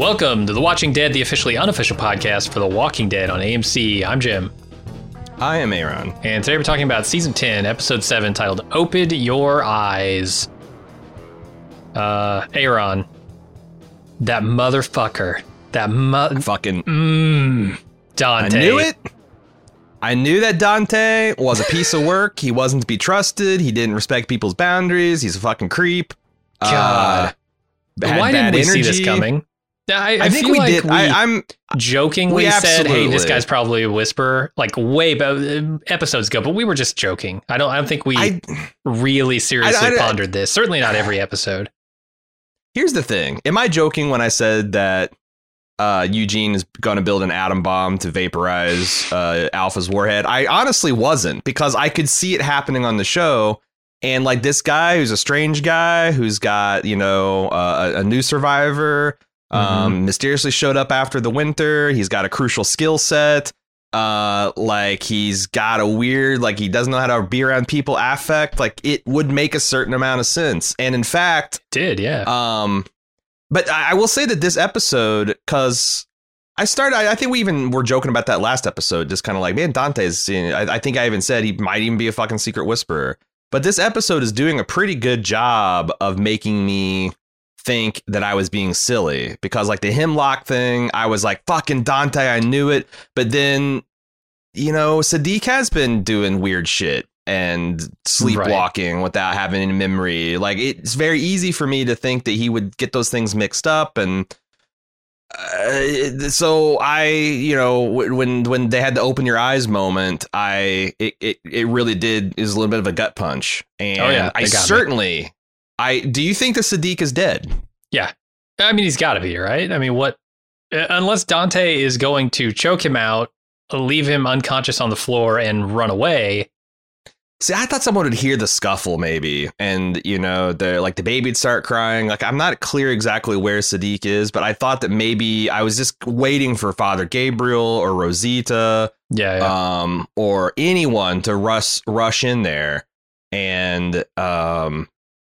Welcome to The Watching Dead, the officially unofficial podcast for The Walking Dead on AMC. I'm Jim. I am Aaron. And today we're talking about Season 10, Episode 7, titled Open Your Eyes. Aaron. That motherfucker. Dante. I knew it. I knew that Dante was a piece of work. He wasn't to be trusted. He didn't respect people's boundaries. He's a fucking creep. God. Why didn't we see this coming? I think we did. I'm jokingly said, "Hey, this guy's probably a whisperer," like way episodes ago. But we were just joking. I don't think we really seriously pondered this. Certainly not every episode. Here's the thing: am I joking when I said that Eugene is going to build an atom bomb to vaporize Alpha's warhead? I honestly wasn't, because I could see it happening on the show. And like this guy, who's a strange guy, who's got a new survivor. Mysteriously showed up after the winter. He's got a crucial skill set. Like he's got a weird, like he doesn't know how to be around people affect. Like it would make a certain amount of sense. And in fact, it did, yeah. But I will say that this episode, because I think we even were joking about that last episode, just kind of like, man, Dante's, I think I even said he might even be a fucking secret whisperer. But this episode is doing a pretty good job of making me think that I was being silly, because like the hemlock thing, I was like, fucking Dante, I knew it. But then, Siddiq has been doing weird shit and sleepwalking without having any memory. Like it's very easy for me to think that he would get those things mixed up. And so when they had the open your eyes moment, it really is a little bit of a gut punch. And do you think that Siddiq is dead? Yeah. I mean, he's got to be, right? I mean, unless Dante is going to choke him out, leave him unconscious on the floor and run away. See, I thought someone would hear the scuffle maybe. And, the baby would start crying. Like, I'm not clear exactly where Siddiq is, but I thought that maybe I was just waiting for Father Gabriel or Rosita. Yeah. Or anyone to rush in there. And, but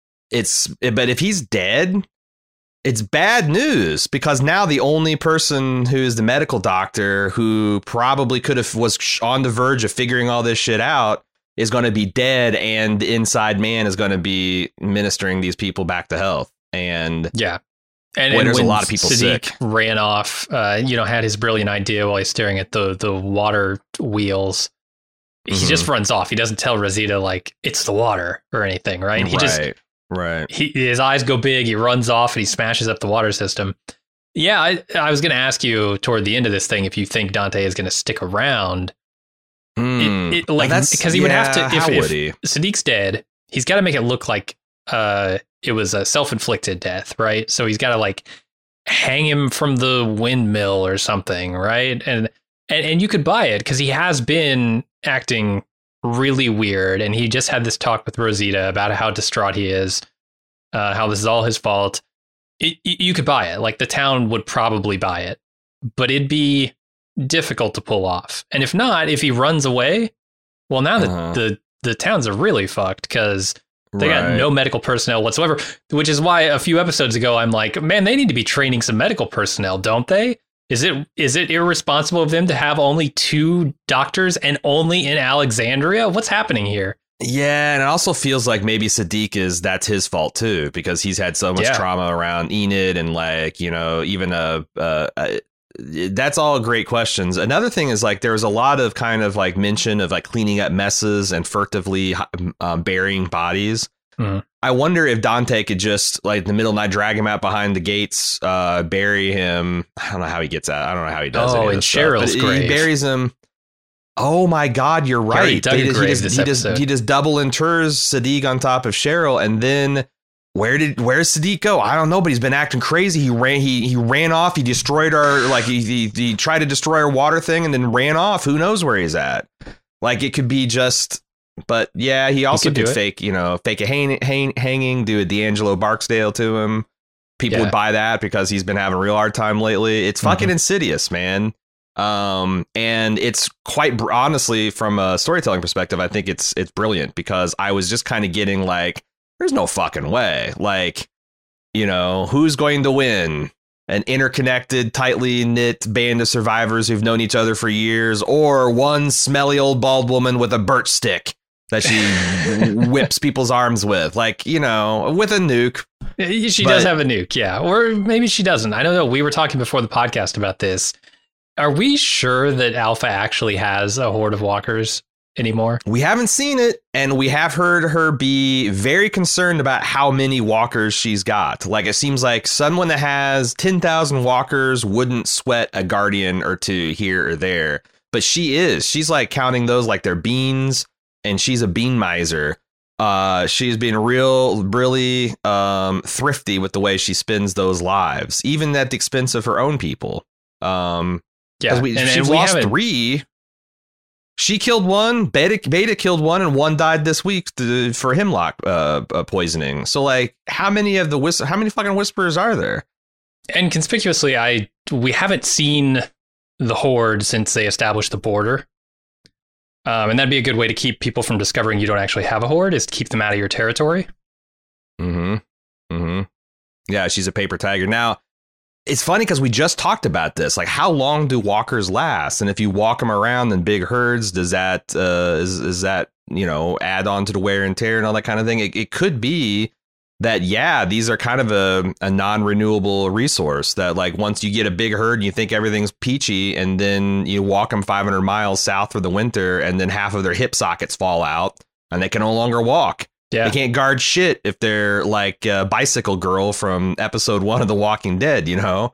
if he's dead, it's bad news, because now the only person who is the medical doctor who probably was on the verge of figuring all this shit out is going to be dead, and the inside man is going to be ministering these people back to health. And yeah, and there's a lot of people Siddiq sick. Ran off, had his brilliant idea while he's staring at the water wheels. He just runs off. He doesn't tell Rosita like it's the water or anything, right? His eyes go big. He runs off and he smashes up the water system. Yeah, I was going to ask you toward the end of this thing if you think Dante is going to stick around. Because he would have to. If Siddiq's dead, he's got to make it look like it was a self-inflicted death, right? So he's got to like hang him from the windmill or something, right? And you could buy it, because he has been acting really weird, and he just had this talk with Rosita about how distraught he is, how this is all his fault. You could buy it. Like the town would probably buy it, but it'd be difficult to pull off. And if not, if he runs away, well, now the towns are really fucked, because they got no medical personnel whatsoever, which is why a few episodes ago I'm like, man, they need to be training some medical personnel, don't they? Is it irresponsible of them to have only 2 doctors and only in Alexandria? What's happening here? Yeah, and it also feels like maybe Siddiq that's his fault too, because he's had so much trauma around Enid, and like, even that's all great questions. Another thing is like there was a lot of kind of like mention of like cleaning up messes and furtively burying bodies. I wonder if Dante could just, like, in the middle of the night, drag him out behind the gates, bury him. I don't know how he gets out. I don't know how he does it. Oh, in Cheryl's grave. He buries him. Oh, my God, you're right. He just double inters Siddiq on top of Cheryl. And then where's Siddiq go? I don't know, but he's been acting crazy. He ran off. He destroyed he tried to destroy our water thing and then ran off. Who knows where he's at? Like, it could be just... But yeah, he also could fake a hanging, do a D'Angelo Barksdale to him. People would buy that because he's been having a real hard time lately. It's fucking insidious, man. And it's quite honestly, from a storytelling perspective, I think it's brilliant, because I was just kind of getting like, there's no fucking way. Like, who's going to win? an interconnected, tightly knit band of survivors who've known each other for years, or one smelly old bald woman with a birch stick that she whips people's arms with, like, you know, with a nuke. She does have a nuke, yeah. Or maybe she doesn't. I don't know. We were talking before the podcast about this. Are we sure that Alpha actually has a horde of walkers anymore? We haven't seen it, and we have heard her be very concerned about how many walkers she's got. Like, it seems like someone that has 10,000 walkers wouldn't sweat a guardian or two here or there. But she's like counting those like they're beans. And she's a bean miser. She's been really thrifty with the way she spends those lives, even at the expense of her own people. She's lost 3. She killed one. Beta killed one, and one died this week for hemlock poisoning. So, like, how many fucking whisperers are there? And conspicuously, we haven't seen the horde since they established the border. And that'd be a good way to keep people from discovering you don't actually have a horde, is to keep them out of your territory. Yeah, she's a paper tiger. Now, it's funny because we just talked about this. Like, how long do walkers last? And if you walk them around in big herds, does that is that, you know, add on to the wear and tear and all that kind of thing? It could be that, yeah, these are kind of a non-renewable resource that, like, once you get a big herd and you think everything's peachy, and then you walk them 500 miles south for the winter, and then half of their hip sockets fall out and they can no longer walk. Yeah. They can't guard shit if they're like Bicycle Girl from episode 1 of The Walking Dead, you know?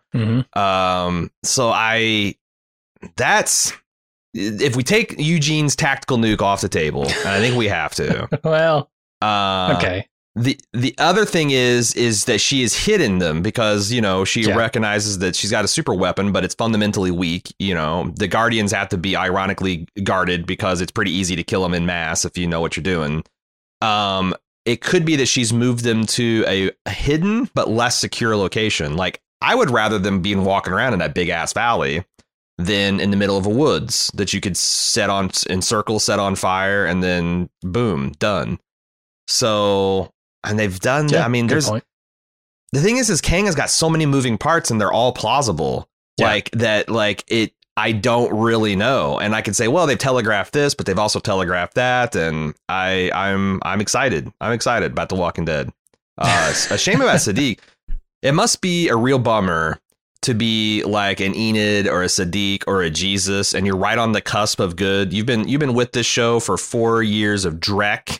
That's if we take Eugene's tactical nuke off the table, and I think we have to. Well, okay. The other thing is that she has hidden them because, you know, she recognizes that she's got a super weapon, but it's fundamentally weak. You know, the Guardians have to be ironically guarded because it's pretty easy to kill them in mass if you know what you're doing. It could be that she's moved them to a hidden but less secure location. Like, I would rather them be walking around in that big ass valley than in the middle of a woods that you could set on fire, and then boom, done. So. And they've done that. I mean, the thing is Kang has got so many moving parts and they're all plausible. I don't really know. And I could say, well, they've telegraphed this, but they've also telegraphed that. And I'm excited. I'm excited about The Walking Dead. A shame about Siddiq. It must be a real bummer to be like an Enid or a Siddiq or a Jesus, and you're right on the cusp of good. You've been with this show for 4 years of dreck.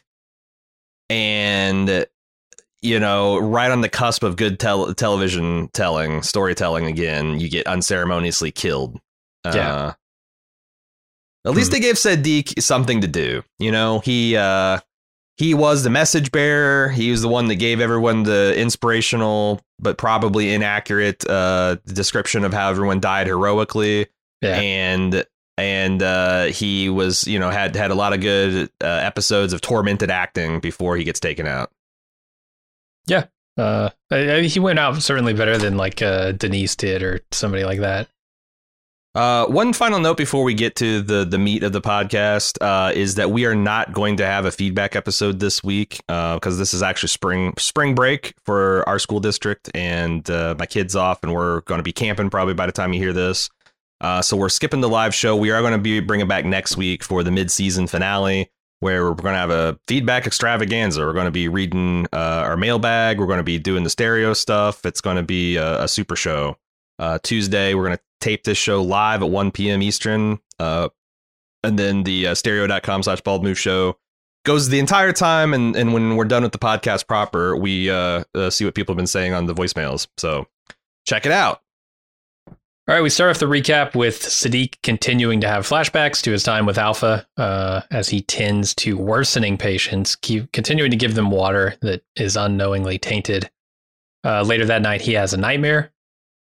And, you know, right on the cusp of good television storytelling again, you get unceremoniously killed. At least they gave Siddiq something to do. You know, he was the message bearer. He was the one that gave everyone the inspirational but probably inaccurate description of how everyone died heroically. Yeah. And he was, you know, had a lot of good episodes of tormented acting before he gets taken out. Yeah. He went out certainly better than like Denise did or somebody like that. One final note before we get to the meat of the podcast is that we are not going to have a feedback episode this week because this is actually spring break for our school district, and my kid's off, and we're going to be camping probably by the time you hear this. So we're skipping the live show. We are going to be bringing back next week for the mid-season finale, where we're going to have a feedback extravaganza. We're going to be reading our mailbag. We're going to be doing the stereo stuff. It's going to be a super show. Tuesday, we're going to tape this show live at 1 p.m. Eastern. And then the stereo.com/baldmove show goes the entire time. And when we're done with the podcast proper, we see what people have been saying on the voicemails. So check it out. All right, we start off the recap with Siddiq continuing to have flashbacks to his time with Alpha as he tends to worsening patients, continuing to give them water that is unknowingly tainted. Later that night, he has a nightmare.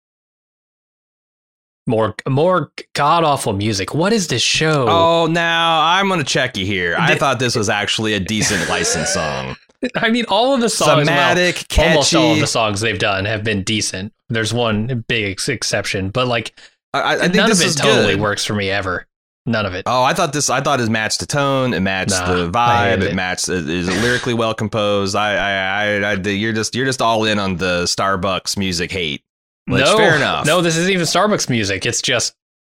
More god-awful music. What is this show? Oh, now I'm going to check you here. I thought this was actually a decent licensed song. I mean, all of the songs, thematic, catchy. Almost all of the songs they've done have been decent. There's one big exception, but like, I think none this of it is totally good. Works for me ever. None of it. Oh, I thought it matched the tone. It matched the vibe. It matched. It is lyrically well composed. You're just all in on the Starbucks music hate. Which, fair enough. No, this isn't even Starbucks music. It's just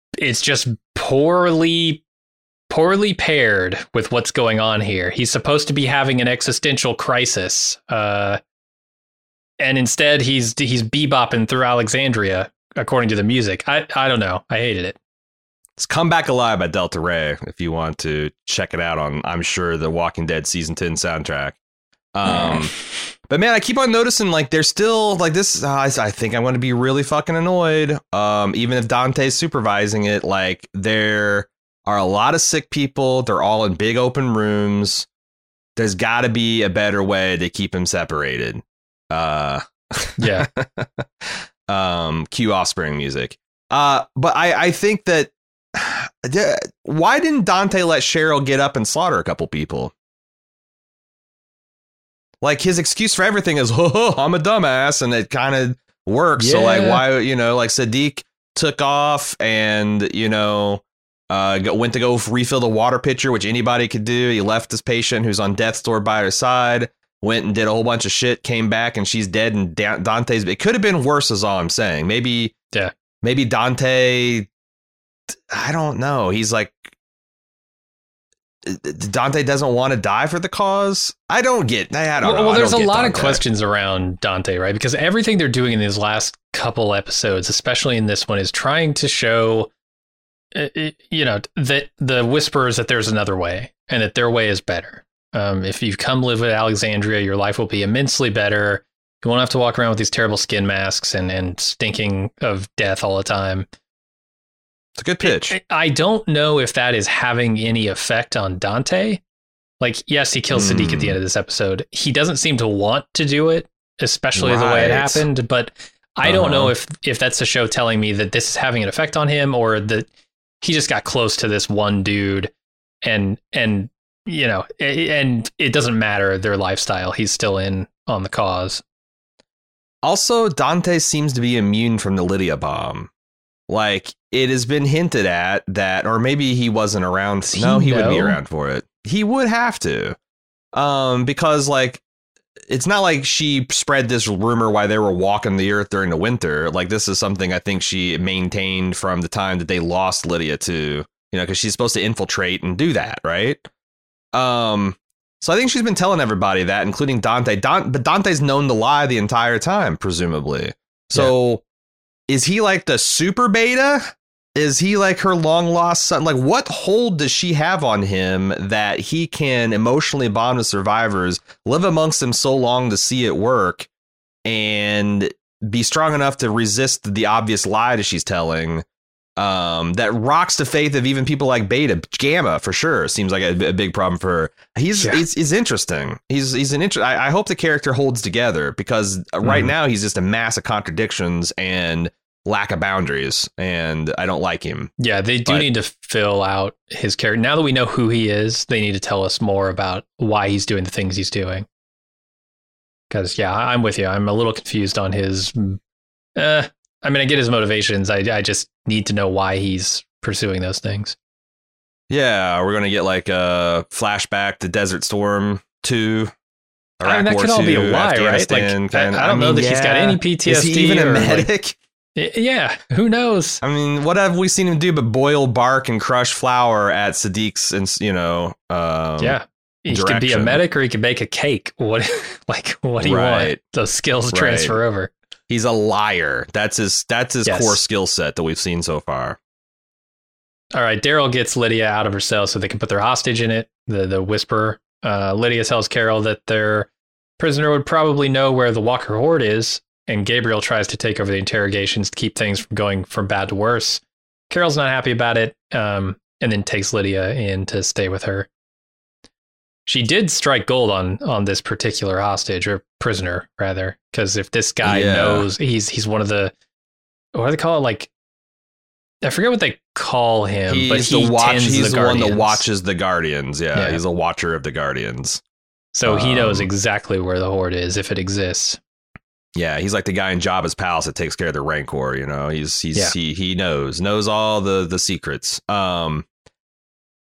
poorly paired with what's going on here. He's supposed to be having an existential crisis, and instead he's bebopping through Alexandria, according to the music. I don't know. I hated it. It's Come Back Alive by Delta Ray, if you want to check it out on, I'm sure, the Walking Dead Season 10 soundtrack. But man, I keep on noticing, like, there's still, like, this, I think I'm going to be really fucking annoyed. Even if Dante's supervising it, like, there are a lot of sick people. They're all in big open rooms. There's got to be a better way to keep them separated. Yeah. Cue Offspring music. But I think that, why didn't Dante let Cheryl get up and slaughter a couple people? Like, his excuse for everything is, I'm a dumbass, and it kind of works. Yeah. So, like, why, like, Siddiq took off and, went to go refill the water pitcher, which anybody could do. He left his patient who's on death's door by her side, went and did a whole bunch of shit, came back, and she's dead, and Dante's... It could have been worse, is all I'm saying. Maybe Dante... I don't know. He's like... Dante doesn't want to die for the cause. I don't know. Well, there's a lot of questions around Dante, right? Because everything they're doing in these last couple episodes, especially in this one, is trying to show, that the Whisperers, that there's another way and that their way is better. If you come live with Alexandria, your life will be immensely better. You won't have to walk around with these terrible skin masks and stinking of death all the time. It's a good pitch. I don't know if that is having any effect on Dante. Like, yes, he kills Siddiq at the end of this episode. He doesn't seem to want to do it, especially the way it happened. But I don't know if that's the show telling me that this is having an effect on him, or that he just got close to this one dude and it doesn't matter their lifestyle. He's still in on the cause. Also, Dante seems to be immune from the Lydia bomb. Like, it has been hinted at that, or maybe he wasn't around. He would be around for it. He would have to. Because, like, it's not like she spread this rumor while they were walking the earth during the winter. Like, this is something I think she maintained from the time that they lost Lydia to, because she's supposed to infiltrate and do that, right? So I think she's been telling everybody that, including Dante. But Dante's known the lie the entire time, presumably. So... Yeah. Is he like the super beta? Is he like her long lost son? Like, what hold does she have on him that he can emotionally bond with survivors, live amongst them so long to see it work, and be strong enough to resist the obvious lie that she's telling? That rocks the faith of even people like Beta. Gamma, for sure, seems like a big problem for her. He's interesting. He's an I hope the character holds together, because right now he's just a mass of contradictions and lack of boundaries, and I don't like him. Yeah, they do need to fill out his character. Now that we know who he is, they need to tell us more about why he's doing the things he's doing. Because, yeah, I'm with you. I'm a little confused on his... I get his motivations. I just need to know why he's pursuing those things. Yeah, we're going to get like a flashback to Desert Storm 2. That could all be a lie, right? Like, I don't know that he's got any PTSD. Is he even a medic? Yeah, who knows? I mean, what have we seen him do but boil bark and crush flour at Siddiq's, He could be a medic, or he could bake a cake. What do you want? Those skills transfer over. He's a liar. That's his core skill set that we've seen so far. All right, Daryl gets Lydia out of her cell so they can put their hostage in it, the Whisperer. Lydia tells Carol that their prisoner would probably know where the Walker Horde is, and Gabriel tries to take over the interrogations to keep things from going from bad to worse. Carol's not happy about it, and then takes Lydia in to stay with her. She did strike gold on this particular hostage, or prisoner, rather, because if this guy knows he's one of the, what do they call it? Like, I forget what they call him, but he's the one that watches the Guardians. Yeah, he's a watcher of the Guardians. So he knows exactly where the Horde is, if it exists. Yeah, he's like the guy in Jabba's palace that takes care of the Rancor. He knows all the secrets.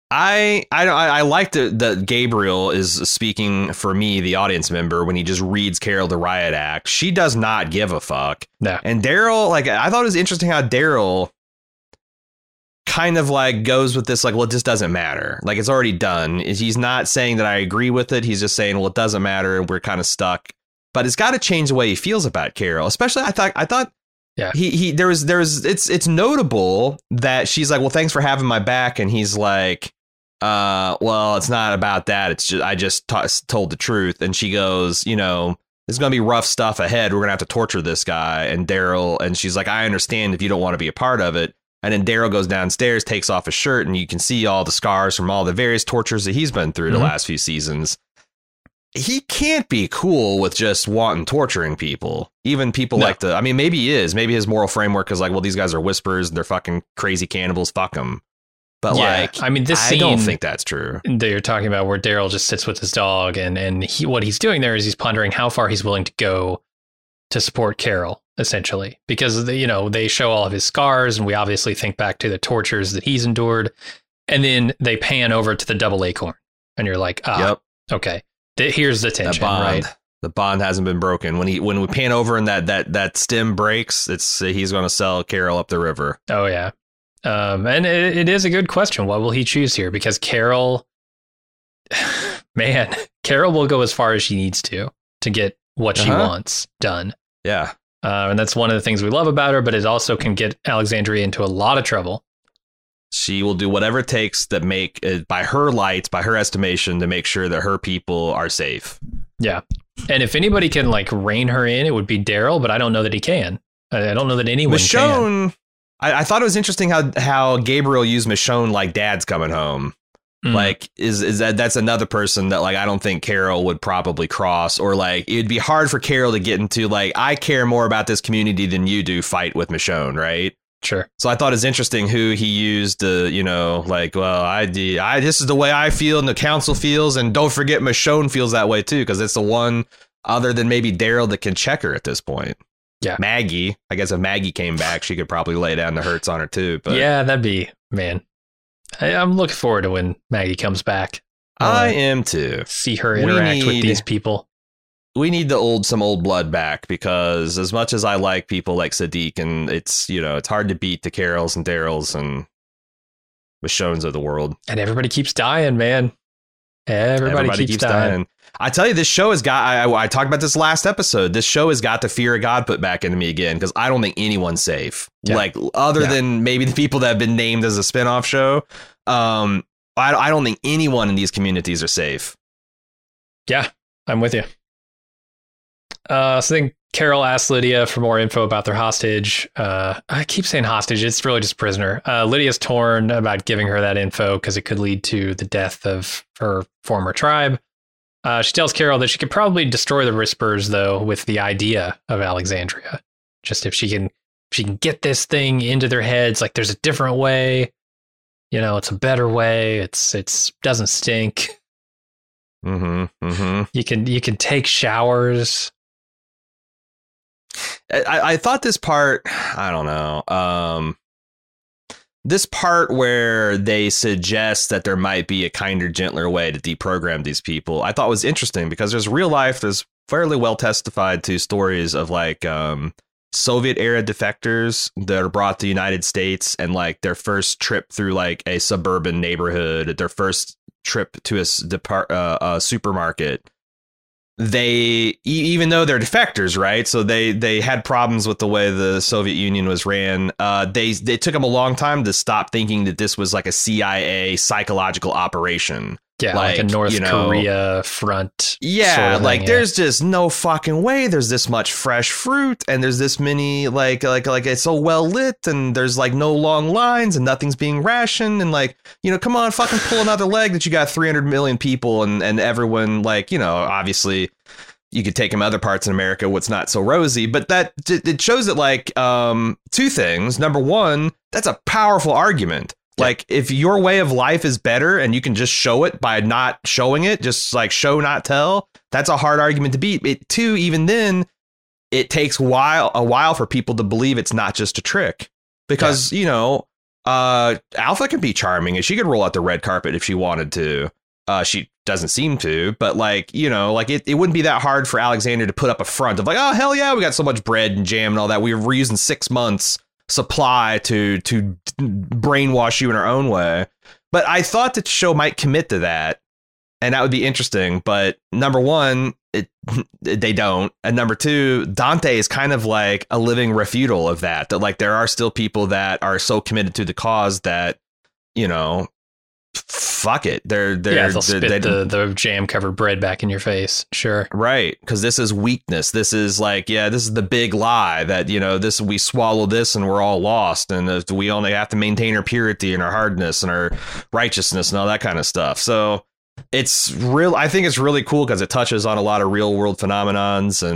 I like that Gabriel is speaking for me, the audience member, when he just reads Carol the riot act. She does not give a fuck. No. And Daryl, like, I thought it was interesting how Daryl kind of like goes with this, like, well, it just doesn't matter. Like, it's already done. He's not saying that I agree with it. He's just saying, well, it doesn't matter. We're kind of stuck. But it's got to change the way he feels about Carol. Especially, I thought. Yeah, it's notable that she's like, well, thanks for having my back. And he's like, well, it's not about that. It's just I just told the truth. And she goes, you know, there's going to be rough stuff ahead. We're going to have to torture this guy. And Daryl, and she's like, I understand if you don't want to be a part of it. And then Daryl goes downstairs, takes off his shirt, and you can see all the scars from all the various tortures that he's been through the last few seasons. He can't be cool with just wanting torturing people, even people like I mean, maybe he is. Maybe his moral framework is like, well, these guys are whisperers and they're fucking crazy cannibals. Fuck them. But like, I mean, this scene, I don't think that's true. That you're talking about where Daryl just sits with his dog and what he's doing there is he's pondering how far he's willing to go to support Carol, essentially, because, you know, they show all of his scars and we obviously think back to the tortures that he's endured. And then they pan over to the double acorn and you're like, okay. Here's the tension, right? The bond hasn't been broken. When we pan over and that stem breaks, he's going to sell Carol up the river. Oh yeah, and it is a good question. What will he choose here? Because Carol, man, Carol will go as far as she needs to get what she wants done. Yeah, and that's one of the things we love about her. But it also can get Alexandria into a lot of trouble. She will do whatever it takes that by her lights, by her estimation, to make sure that her people are safe. Yeah. And if anybody can like rein her in, it would be Daryl, but I don't know that he can. I don't know that anyone Michonne, can. I thought it was interesting how Gabriel used Michonne like dad's coming home. Like, is that's another person that like I don't think Carol would probably cross, or like it'd be hard for Carol to get into like, I care more about this community than you do, fight with Michonne, right? Sure. So I thought it's interesting who he used to, you know, like, well, I this is the way I feel and the council feels. And don't forget Michonne feels that way, too, because it's the one other than maybe Daryl that can check her at this point. Yeah. Maggie, I guess if Maggie came back, she could probably lay down the hurts on her, too. But yeah, that'd be, man. I'm looking forward to when Maggie comes back. I am, too. See her interact with these people. We need some old blood back, because as much as I like people like Siddiq, and it's, you know, it's hard to beat the Carols and Daryls and Michonnes of the world. And everybody keeps dying, man. Everybody keeps dying. I tell you, this show has got, I talked about this last episode. This show has got the fear of God put back into me again, because I don't think anyone's safe. Yeah. Like, other than maybe the people that have been named as a spinoff show. I don't think anyone in these communities are safe. Yeah, I'm with you. So then Carol asks Lydia for more info about their hostage. I keep saying hostage. It's really just prisoner. Lydia's torn about giving her that info because it could lead to the death of her former tribe. She tells Carol that she could probably destroy the Whisperers, though, with the idea of Alexandria. Just if she can get this thing into their heads, like there's a different way. You know, it's a better way. It's doesn't stink. You can take showers. I thought this part, I don't know, this part where they suggest that there might be a kinder, gentler way to deprogram these people, I thought was interesting, because there's fairly well testified to stories of like Soviet era defectors that are brought to the United States, and like their first trip through like a suburban neighborhood, their first trip to a supermarket. They, even though they're defectors, right? So they had problems with the way the Soviet Union was ran. They took them a long time to stop thinking that this was like a CIA psychological operation. Yeah, like a North Korea front. Yeah, sort of like thing, there's just no fucking way. There's this much fresh fruit, and there's this many like it's so well lit, and there's like no long lines, and nothing's being rationed, and like, you know, come on, fucking pull another leg that you got 300 million people, and everyone, like, you know, obviously you could take them other parts in America, what's not so rosy, but that it shows that like two things. Number one, that's a powerful argument. Like, if your way of life is better and you can just show it by not showing it, just like show, not tell, that's a hard argument to beat. Two, even then, it takes a while for people to believe it's not just a trick, because, you know, Alpha can be charming, and she could roll out the red carpet if she wanted to. She doesn't seem to, but like, you know, like it wouldn't be that hard for Alexandria to put up a front of like, oh, hell yeah, we got so much bread and jam and all that. We're using 6 months supply to brainwash you in our own way. But I thought that the show might commit to that, and that would be interesting. But number one, they don't. And number two, Dante is kind of like a living refutal of that like there are still people that are so committed to the cause that, you know, fuck it. They'll spit the jam covered bread back in your face. Sure. Right. Because this is weakness. This is like, this is the big lie that, you know, we swallow this and we're all lost. And we only have to maintain our purity and our hardness and our righteousness and all that kind of stuff. So it's real. I think it's really cool because it touches on a lot of real world phenomenons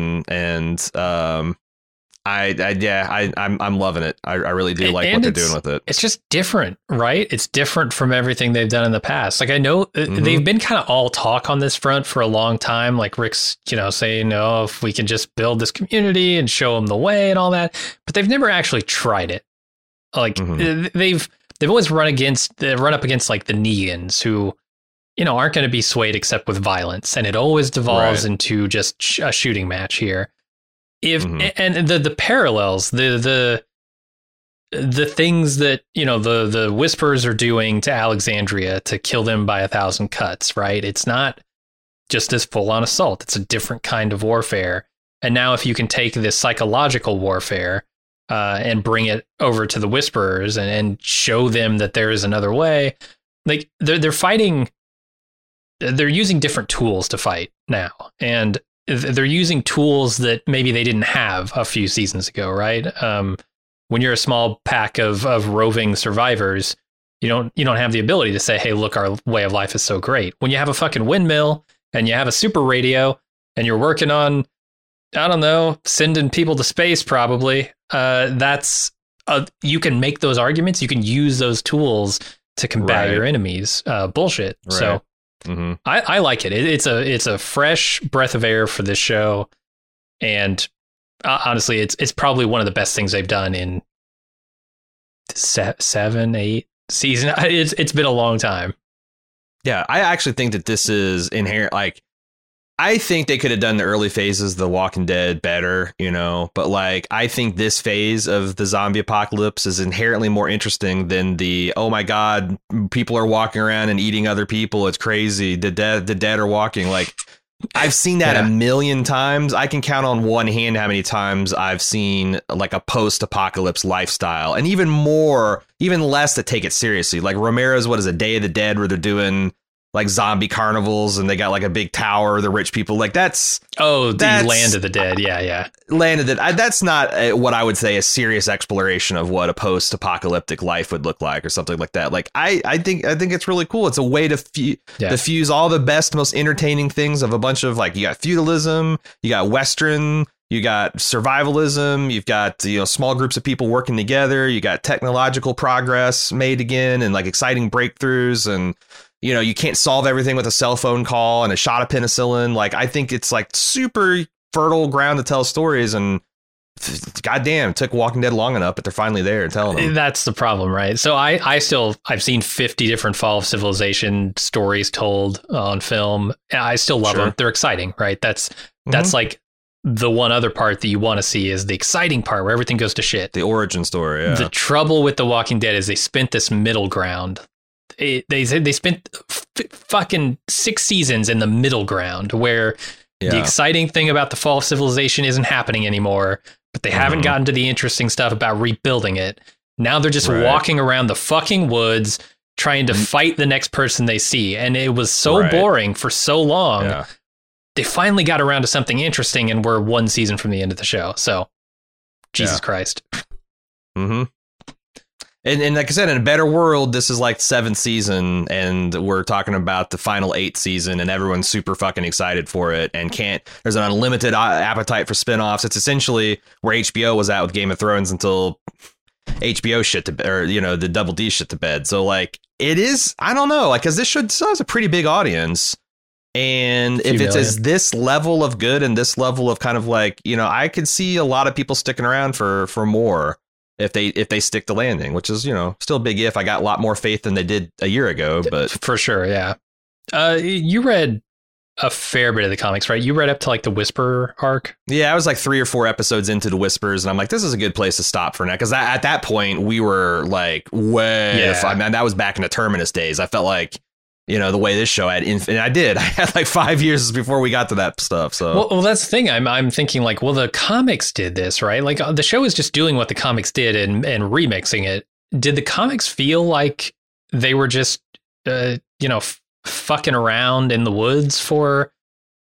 I'm loving it. I really do like what they're doing with it. It's just different, right? It's different from everything they've done in the past. Like I know they've been kind of all talk on this front for a long time. Like Rick's, you know, saying, no, if we can just build this community and show them the way and all that, but they've never actually tried it. Like they've always run up against like the Negans who, you know, aren't going to be swayed except with violence. And it always devolves into just a shooting match here. And the parallels, the things that, you know, the Whispers are doing to Alexandria to kill them by 1,000 cuts, right? It's not just this full on assault. It's a different kind of warfare. And now if you can take this psychological warfare and bring it over to the Whisperers and show them that there is another way, like they're fighting, they're using different tools to fight now. And they're using tools that maybe they didn't have a few seasons ago, right? When you're a small pack of roving survivors, you don't have the ability to say, hey, look, our way of life is so great. When you have a fucking windmill and you have a super radio and you're working on, I don't know, sending people to space, probably, you can make those arguments. You can use those tools to combat your enemies. Bullshit. Right. So I like it. It's a fresh breath of air for this show, and honestly, it's probably one of the best things they've done in 7, 8 seasons. It's been a long time. Yeah, I actually think that this is inherent. Like, I think they could have done the early phases of The Walking Dead better, you know, but like I think this phase of the zombie apocalypse is inherently more interesting than the, oh my God, people are walking around and eating other people. It's crazy. The dead are walking. Like, I've seen that a million times. I can count on one hand how many times I've seen like a post-apocalypse lifestyle, and even less to take it seriously. Like Romero's, what is it, Day of the Dead, where they're doing like zombie carnivals and they got like a big tower, the rich people, like that's Land of the Dead. Yeah. Land of the Dead. That's not what I would say a serious exploration of what a post-apocalyptic life would look like or something like that. Like I think it's really cool. It's a way to fuse all the best, most entertaining things of a bunch of, like, you got feudalism, you got Western, you got survivalism, you've got, you know, small groups of people working together, you got technological progress made again and like exciting breakthroughs, and you know, you can't solve everything with a cell phone call and a shot of penicillin. Like, I think it's like super fertile ground to tell stories, and goddamn, it took Walking Dead long enough, but they're finally there and telling them. That's the problem, right? So I've seen 50 different Fall of Civilization stories told on film. I still love them. They're exciting, right? That's like the one other part that you want to see is the exciting part where everything goes to shit. The origin story. Yeah. The trouble with The Walking Dead is they spent this middle ground. They spent fucking 6 seasons in the middle ground where the exciting thing about the Fall of Civilization isn't happening anymore, but they haven't gotten to the interesting stuff about rebuilding it. Now they're just walking around the fucking woods trying to fight the next person they see. And it was so boring for so long. Yeah. They finally got around to something interesting, and we're 1 season from the end of the show. So Jesus Christ. And like I said, in a better world, this is like 7th season, and we're talking about the final 8th season, and everyone's super fucking excited for it, and there's an unlimited appetite for spinoffs. It's essentially where HBO was at with Game of Thrones until HBO shit to bed, or, you know, the Double D shit to bed. So like, it is, I don't know, like, because this should still has a pretty big audience. And if it's this level of good and this level of kind of like, you know, I could see a lot of people sticking around for more. if they stick the landing, which is, still a big if. I got a lot more faith than they did a year ago, but for sure. Yeah. You read a fair bit of the comics, right? You read up to like the Whisper arc. Yeah, I was like 3 or 4 episodes into the Whispers, and I'm like, this is a good place to stop for now, because at that point we were like that was back in the Terminus days. I felt like, the way this show had I had like 5 years before we got to that stuff. So well, that's the thing. I'm thinking like, well, the comics did this, right? Like the show is just doing what the comics did and remixing it. Did the comics feel like they were just fucking around in the woods for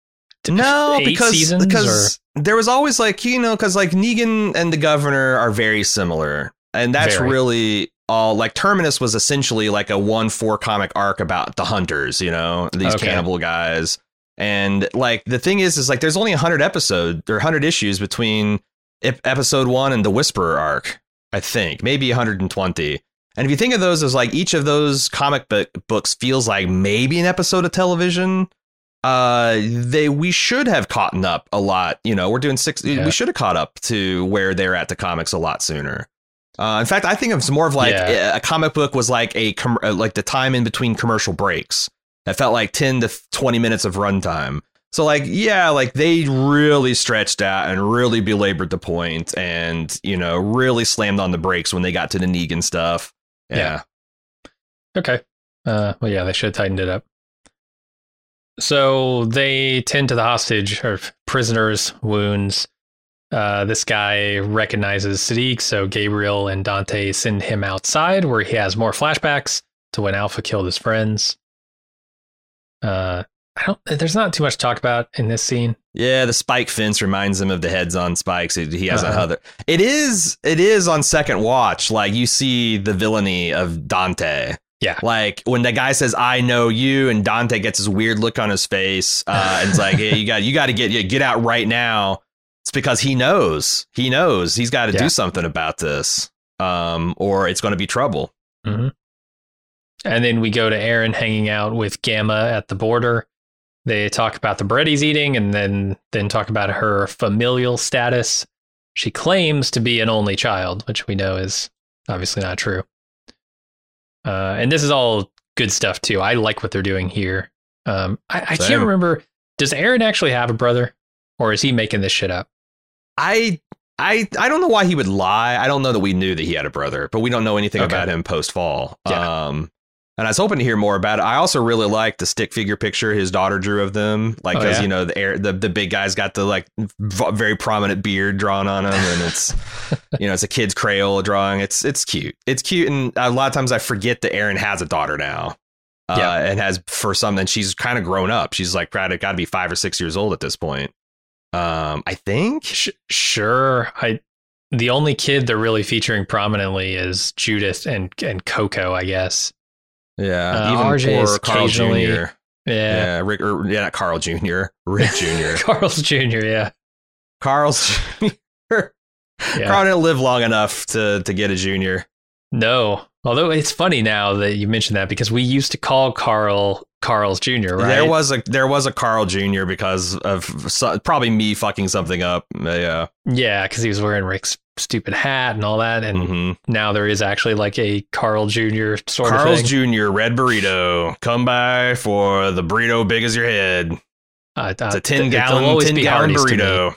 because there was always like, because like Negan and the Governor are very similar, and that's really all. Like Terminus was essentially like a 1-4 comic arc about the hunters, these cannibal guys. And like the thing is like there's only 100 episodes or 100 issues between episode 1 and the Whisperer arc, I think, maybe 120. And if you think of those as like each of those comic books feels like maybe an episode of television, we should have caught up a lot. We're doing 6. Yeah. We should have caught up to where they're at the comics a lot sooner. In fact, I think it's more of like a comic book was like like the time in between commercial breaks that felt like 10 to 20 minutes of runtime. So like, like they really stretched out and really belabored the point and, really slammed on the brakes when they got to the Negan stuff. Yeah. Okay. They should have tightened it up. So they tend to the hostage or prisoner's wounds. This guy recognizes Siddiq, so Gabriel and Dante send him outside where he has more flashbacks to when Alpha killed his friends. There's not too much to talk about in this scene. Yeah, the spike fence reminds him of the heads on spikes. He has another. It is on second watch. Like you see the villainy of Dante. Yeah. Like when the guy says, "I know you," and Dante gets this weird look on his face. And it's like, hey, you got to get out right now. It's because he knows he's got to do something about this. Or it's going to be trouble. Mm-hmm. And then we go to Aaron hanging out with Gamma at the border. They talk about the bread he's eating and then talk about her familial status. She claims to be an only child, which we know is obviously not true. And this is all good stuff, too. I like what they're doing here. I can't remember. Does Aaron actually have a brother, or is he making this shit up? I don't know why he would lie. I don't know that we knew that he had a brother, but we don't know anything about him post-fall. Yeah. And I was hoping to hear more about it. I also really like the stick figure picture his daughter drew of them, like because the big guy's got the like very prominent beard drawn on him, and it's it's a kid's Crayola drawing. It's cute. It's cute, and a lot of times I forget that Aaron has a daughter now, and has for something. She's kind of grown up. She's like got to be 5 or 6 years old at this point. I think. Sure. The only kid they're really featuring prominently is Judith and Coco, I guess. Yeah, even RJ poor Carl Jr. Yeah, Rick, not Carl Jr. Rick Jr. Carl's Jr. Yeah, Carl's Jr. Carl didn't live long enough to get a junior. No, although it's funny now that you mentioned that because we used to call Carl's Jr. Right? There was a Carl Jr. because of probably me fucking something up. Yeah, because he was wearing Rick's stupid hat and all that, and now there is actually like a Carl Jr. sort of thing. Carl's Jr. red burrito. Come by for the burrito big as your head. It's a 10-gallon burrito.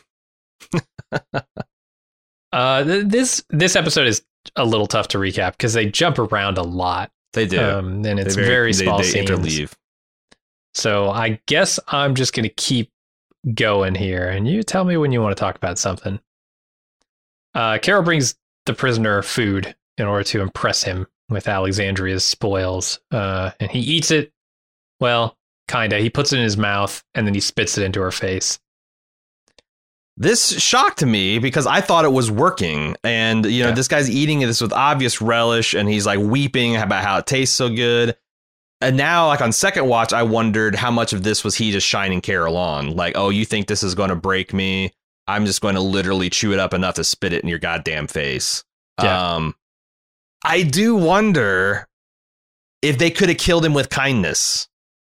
This episode is a little tough to recap because they jump around a lot. They do, and it's very small scenes. Interleave. So I guess I'm just going to keep going here, and you tell me when you want to talk about something. Carol brings the prisoner food in order to impress him with Alexandria's spoils, and he eats it. Well, kinda. He puts it in his mouth, and then he spits it into her face. This shocked me because I thought it was working, and this guy's eating this with obvious relish, and he's like weeping about how it tastes so good. And now, like on second watch, I wondered how much of this was he just shining Carol on. Like, oh, you think this is going to break me? I'm just going to literally chew it up enough to spit it in your goddamn face. Yeah. I do wonder if they could have killed him with kindness,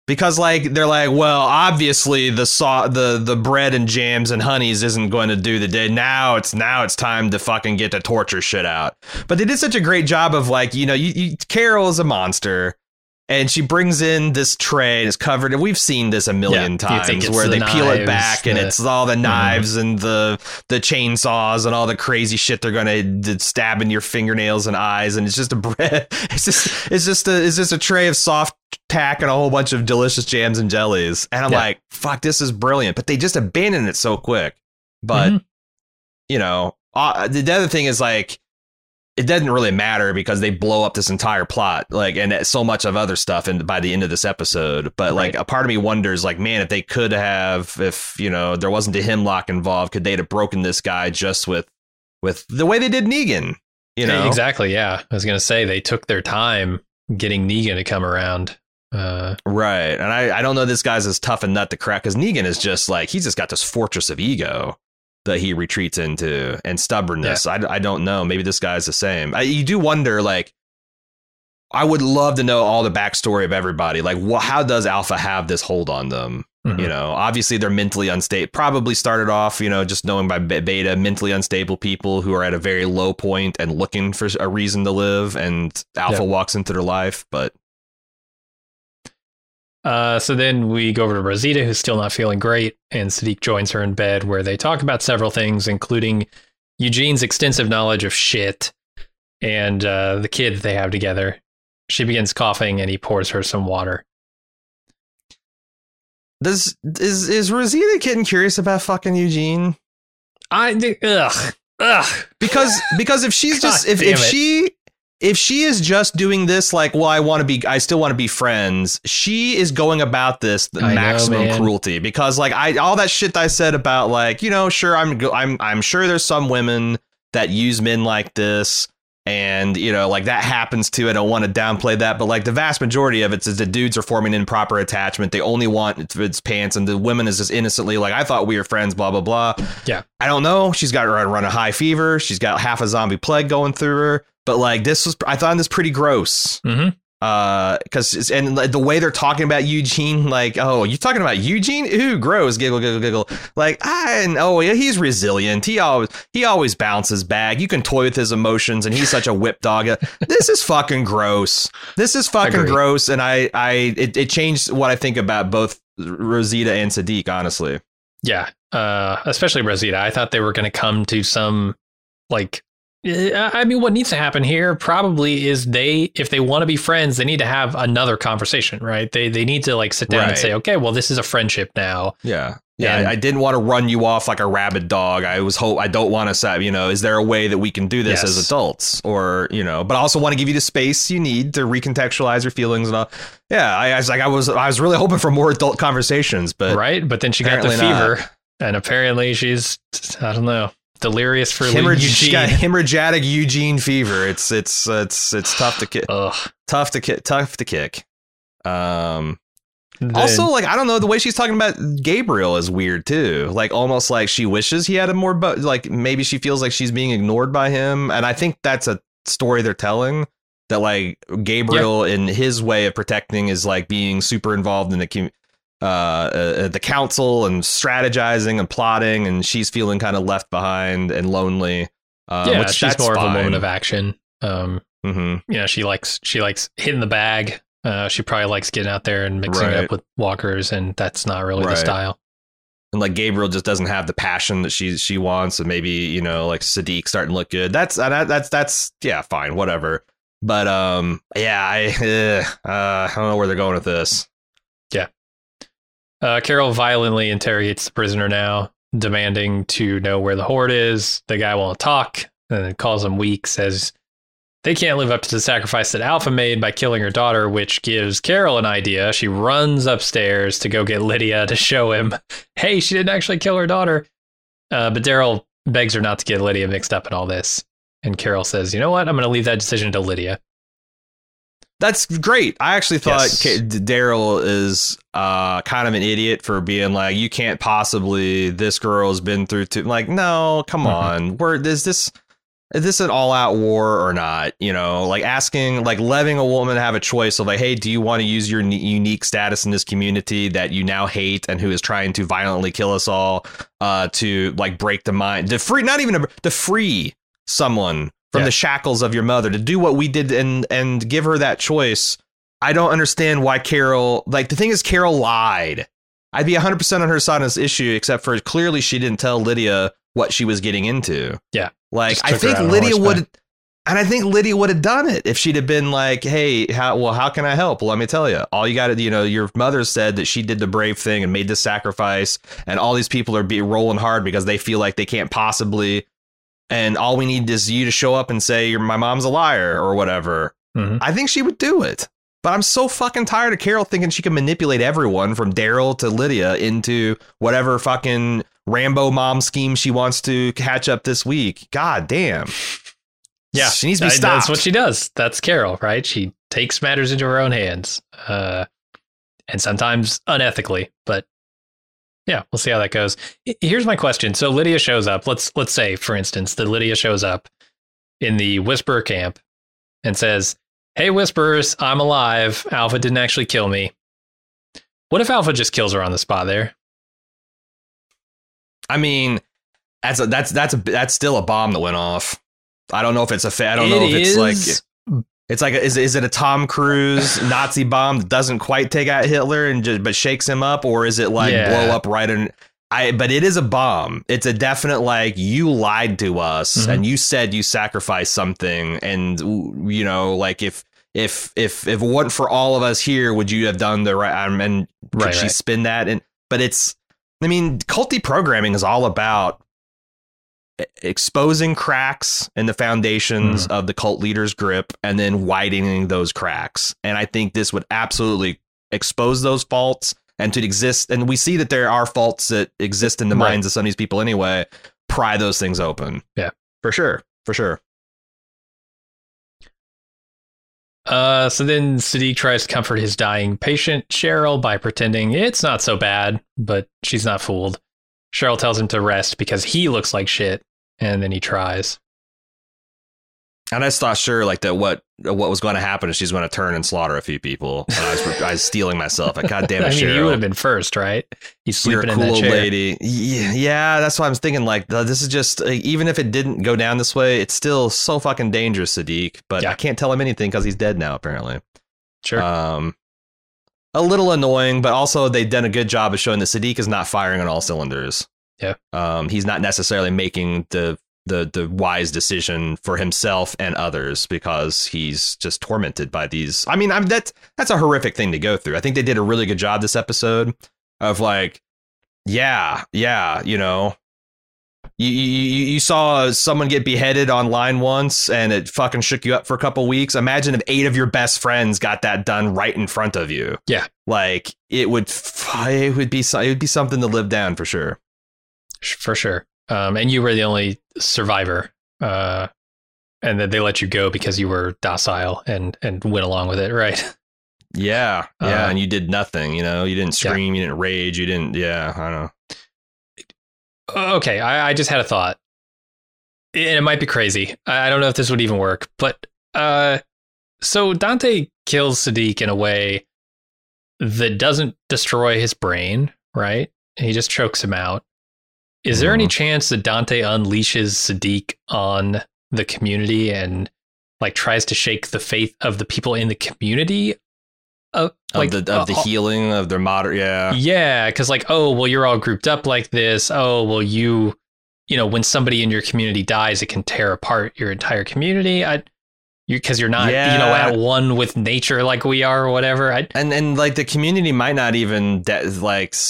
Because like they're like, well, obviously the bread and jams and honeys isn't going to do the day. Now it's time to fucking get the torture shit out. But they did such a great job of like, Carol is a monster. And she brings in this tray and it's covered. And we've seen this a million times where they peel it back and it's all the knives and the chainsaws and all the crazy shit they're going to stab in your fingernails and eyes. And it's just a bread. It's just a tray of soft tack and a whole bunch of delicious jams and jellies. And I'm like, fuck, this is brilliant. But they just abandon it so quick. But, the other thing is like, it doesn't really matter because they blow up this entire plot, like, and so much of other stuff. And by the end of this episode, but like a part of me wonders, like, man, if they could have, if there wasn't a Hemlock involved, could they have broken this guy just with the way they did Negan? Exactly. Yeah, I was gonna say they took their time getting Negan to come around. Right, and I don't know this guy's as tough a nut to crack because Negan is just like he's just got this fortress of ego that he retreats into and stubbornness. Yeah. I don't know. Maybe this guy's the same. You do wonder, like, I would love to know all the backstory of everybody. Like, how does Alpha have this hold on them? Obviously they're mentally unstable. Probably started off, just knowing by Beta, mentally unstable people who are at a very low point and looking for a reason to live. And Alpha walks into their life, but. So then we go over to Rosita, who's still not feeling great, and Siddiq joins her in bed where they talk about several things, including Eugene's extensive knowledge of shit and the kid that they have together. She begins coughing and he pours her some water. Is Rosita getting curious about fucking Eugene? Ugh. Because if she's just if she is just doing this, like, well, I still want to be friends. She is going about this the maximum cruelty because, like, all that shit I said about, like, sure, I'm sure there's some women that use men like this, and like that happens too. I don't want to downplay that, but like the vast majority of it is the dudes are forming improper attachment. They only want its pants, and the women is just innocently like, I thought we were friends, blah blah blah. Yeah, I don't know. She's got to run a high fever. She's got half a zombie plague going through her. But like I found this pretty gross. Because and the way they're talking about Eugene, like, oh, you talking about Eugene? Ooh, gross, giggle, giggle, giggle. Like, he's resilient. He always bounces back. You can toy with his emotions, and he's such a whip dog. This is fucking gross. This is fucking gross, and it changed what I think about both Rosita and Siddiq, honestly. Yeah, especially Rosita. I thought they were going to come to some like. I mean, what needs to happen here probably is if they want to be friends, they need to have another conversation, right? They need to like sit down and say, okay, well, this is a friendship now. Yeah. Yeah. And I didn't want to run you off like a rabid dog. I don't want to say, is there a way that we can do this as adults or, but I also want to give you the space you need to recontextualize your feelings and all. Yeah. I was really hoping for more adult conversations, but. Right. But then she got the fever and apparently she's, I don't know. Delirious for Eugene. She got hemorrhagic Eugene fever. It's tough to kick. Tough to kick. Also, like, I don't know, the way she's talking about Gabriel is weird too. Like almost like she wishes he had a more, but like maybe she feels like she's being ignored by him. And I think that's a story they're telling that like Gabriel in his way of protecting is like being super involved in the council and strategizing and plotting, and she's feeling kind of left behind and lonely. Which she's more of a woman of action. She likes hitting the bag. She probably likes getting out there and mixing it up with walkers, and that's not really the style. And like Gabriel just doesn't have the passion that she wants, and maybe like Siddiq starting to look good. That's fine, whatever. But I don't know where they're going with this. Carol violently interrogates the prisoner now, demanding to know where the horde is. The guy won't talk and calls him weak, says they can't live up to the sacrifice that Alpha made by killing her daughter, which gives Carol an idea. She runs upstairs to go get Lydia to show him, hey, she didn't actually kill her daughter. But Daryl begs her not to get Lydia mixed up in all this. And Carol says, you know what? I'm going to leave that decision to Lydia. That's great. I actually thought Daryl is kind of an idiot for being like, you can't possibly, this girl's been through like, no, come on. There's this. is this an all-out war or not? You know, like asking, like letting a woman have a choice of like, hey, do you want to use your unique status in this community that you now hate and who is trying to violently kill us all to like break the mind, to free someone from the shackles of your mother, to do what we did and give her that choice. I don't understand why Carol, like the thing is Carol lied. I'd be 100% on her side on this issue, except for clearly she didn't tell Lydia what she was getting into. Yeah. Like, I think Lydia would have done it if she'd have been like, hey, how can I help? Well, let me tell you, all you got to, your mother said that she did the brave thing and made the sacrifice. And all these people are rolling hard because they feel like they can't possibly. And all we need is you to show up and say, my mom's a liar or whatever. Mm-hmm. I think she would do it. But I'm so fucking tired of Carol thinking she can manipulate everyone from Daryl to Lydia into whatever fucking Rambo mom scheme she wants to catch up this week. God damn. Yeah, she needs to be stopped. That's what she does. That's Carol, right? She takes matters into her own hands, and sometimes unethically. But yeah, we'll see how that goes. Here's my question. So Lydia shows up. Let's say, for instance, that Lydia shows up in the Whisperer camp and says, hey, Whisperers, I'm alive. Alpha didn't actually kill me. What if Alpha just kills her on the spot there? I mean, that's still a bomb that went off. I don't know if it's I don't know if it's like is it a Tom Cruise Nazi bomb that doesn't quite take out Hitler but shakes him up, or is it like blow up right in? But it is a bomb. It's a definite like, you lied to us and you said you sacrificed something, and like if it wasn't for all of us here, would you have done the right? And could she spin that? But it's, I mean, culty programming is all about exposing cracks in the foundations of the cult leader's grip and then widening those cracks. And I think this would absolutely expose those faults and to exist. And we see that there are faults that exist in the minds of some of these people anyway. Pry those things open. Yeah, for sure. For sure. So then Siddiq tries to comfort his dying patient, Cheryl, by pretending it's not so bad, but she's not fooled. Cheryl tells him to rest because he looks like shit, and then he tries. And I just thought, sure, like that what was going to happen is she's going to turn and slaughter a few people. And I was stealing myself. Like, God damn it, Cheryl. You would have been first, right? He's sleeping in that chair. Lady. Yeah, that's why I'm thinking, like, this is just, even if it didn't go down this way, it's still so fucking dangerous, Siddiq. But I can't tell him anything because he's dead now, apparently. Sure. A little annoying, but also they've done a good job of showing that Siddiq is not firing on all cylinders. Yeah. He's not necessarily making the wise decision for himself and others because he's just tormented by these. I mean, that's a horrific thing to go through. I think they did a really good job this episode of like, you saw someone get beheaded online once and it fucking shook you up for a couple weeks. Imagine if 8 of your best friends got that done right in front of you. Yeah. Like it would be something to live down for sure. For sure. And you were the only survivor, and then they let you go because you were docile and went along with it, right? Yeah, and you did nothing, you didn't scream, you didn't rage, you didn't, I don't know. Okay, I just had a thought, and it might be crazy. I don't know if this would even work, but so Dante kills Siddiq in a way that doesn't destroy his brain, right? He just chokes him out. Is there any chance that Dante unleashes Siddiq on the community and like tries to shake the faith of the people in the community? Of the healing of their modern. Yeah. Yeah. Because like, oh, well, you're all grouped up like this. Oh, well, when somebody in your community dies, it can tear apart your entire community. Because you're not, at one with nature like we are or whatever. And like the community might not even because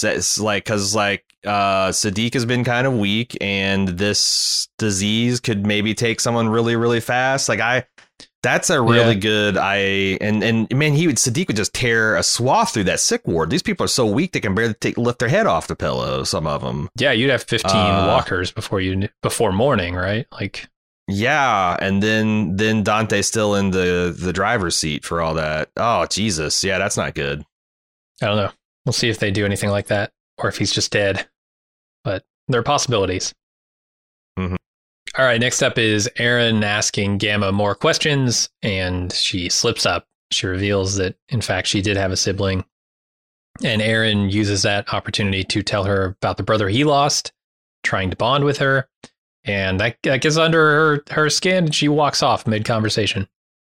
Siddiq has been kind of weak and this disease could maybe take someone really, really fast. That's a really good. Siddiq would just tear a swath through that sick ward. These people are so weak they can barely lift their head off the pillow. Some of them. Yeah, you'd have 15 walkers before morning, right? Like. Yeah, and then Dante's still in the driver's seat for all that. Oh, Jesus. Yeah, that's not good. I don't know. We'll see if they do anything like that or if he's just dead. But there are possibilities. Mm-hmm. All right, next up is Aaron asking Gamma more questions, and she slips up. She reveals that, in fact, she did have a sibling. And Aaron uses that opportunity to tell her about the brother he lost, trying to bond with her. And that gets under her skin, and she walks off mid-conversation.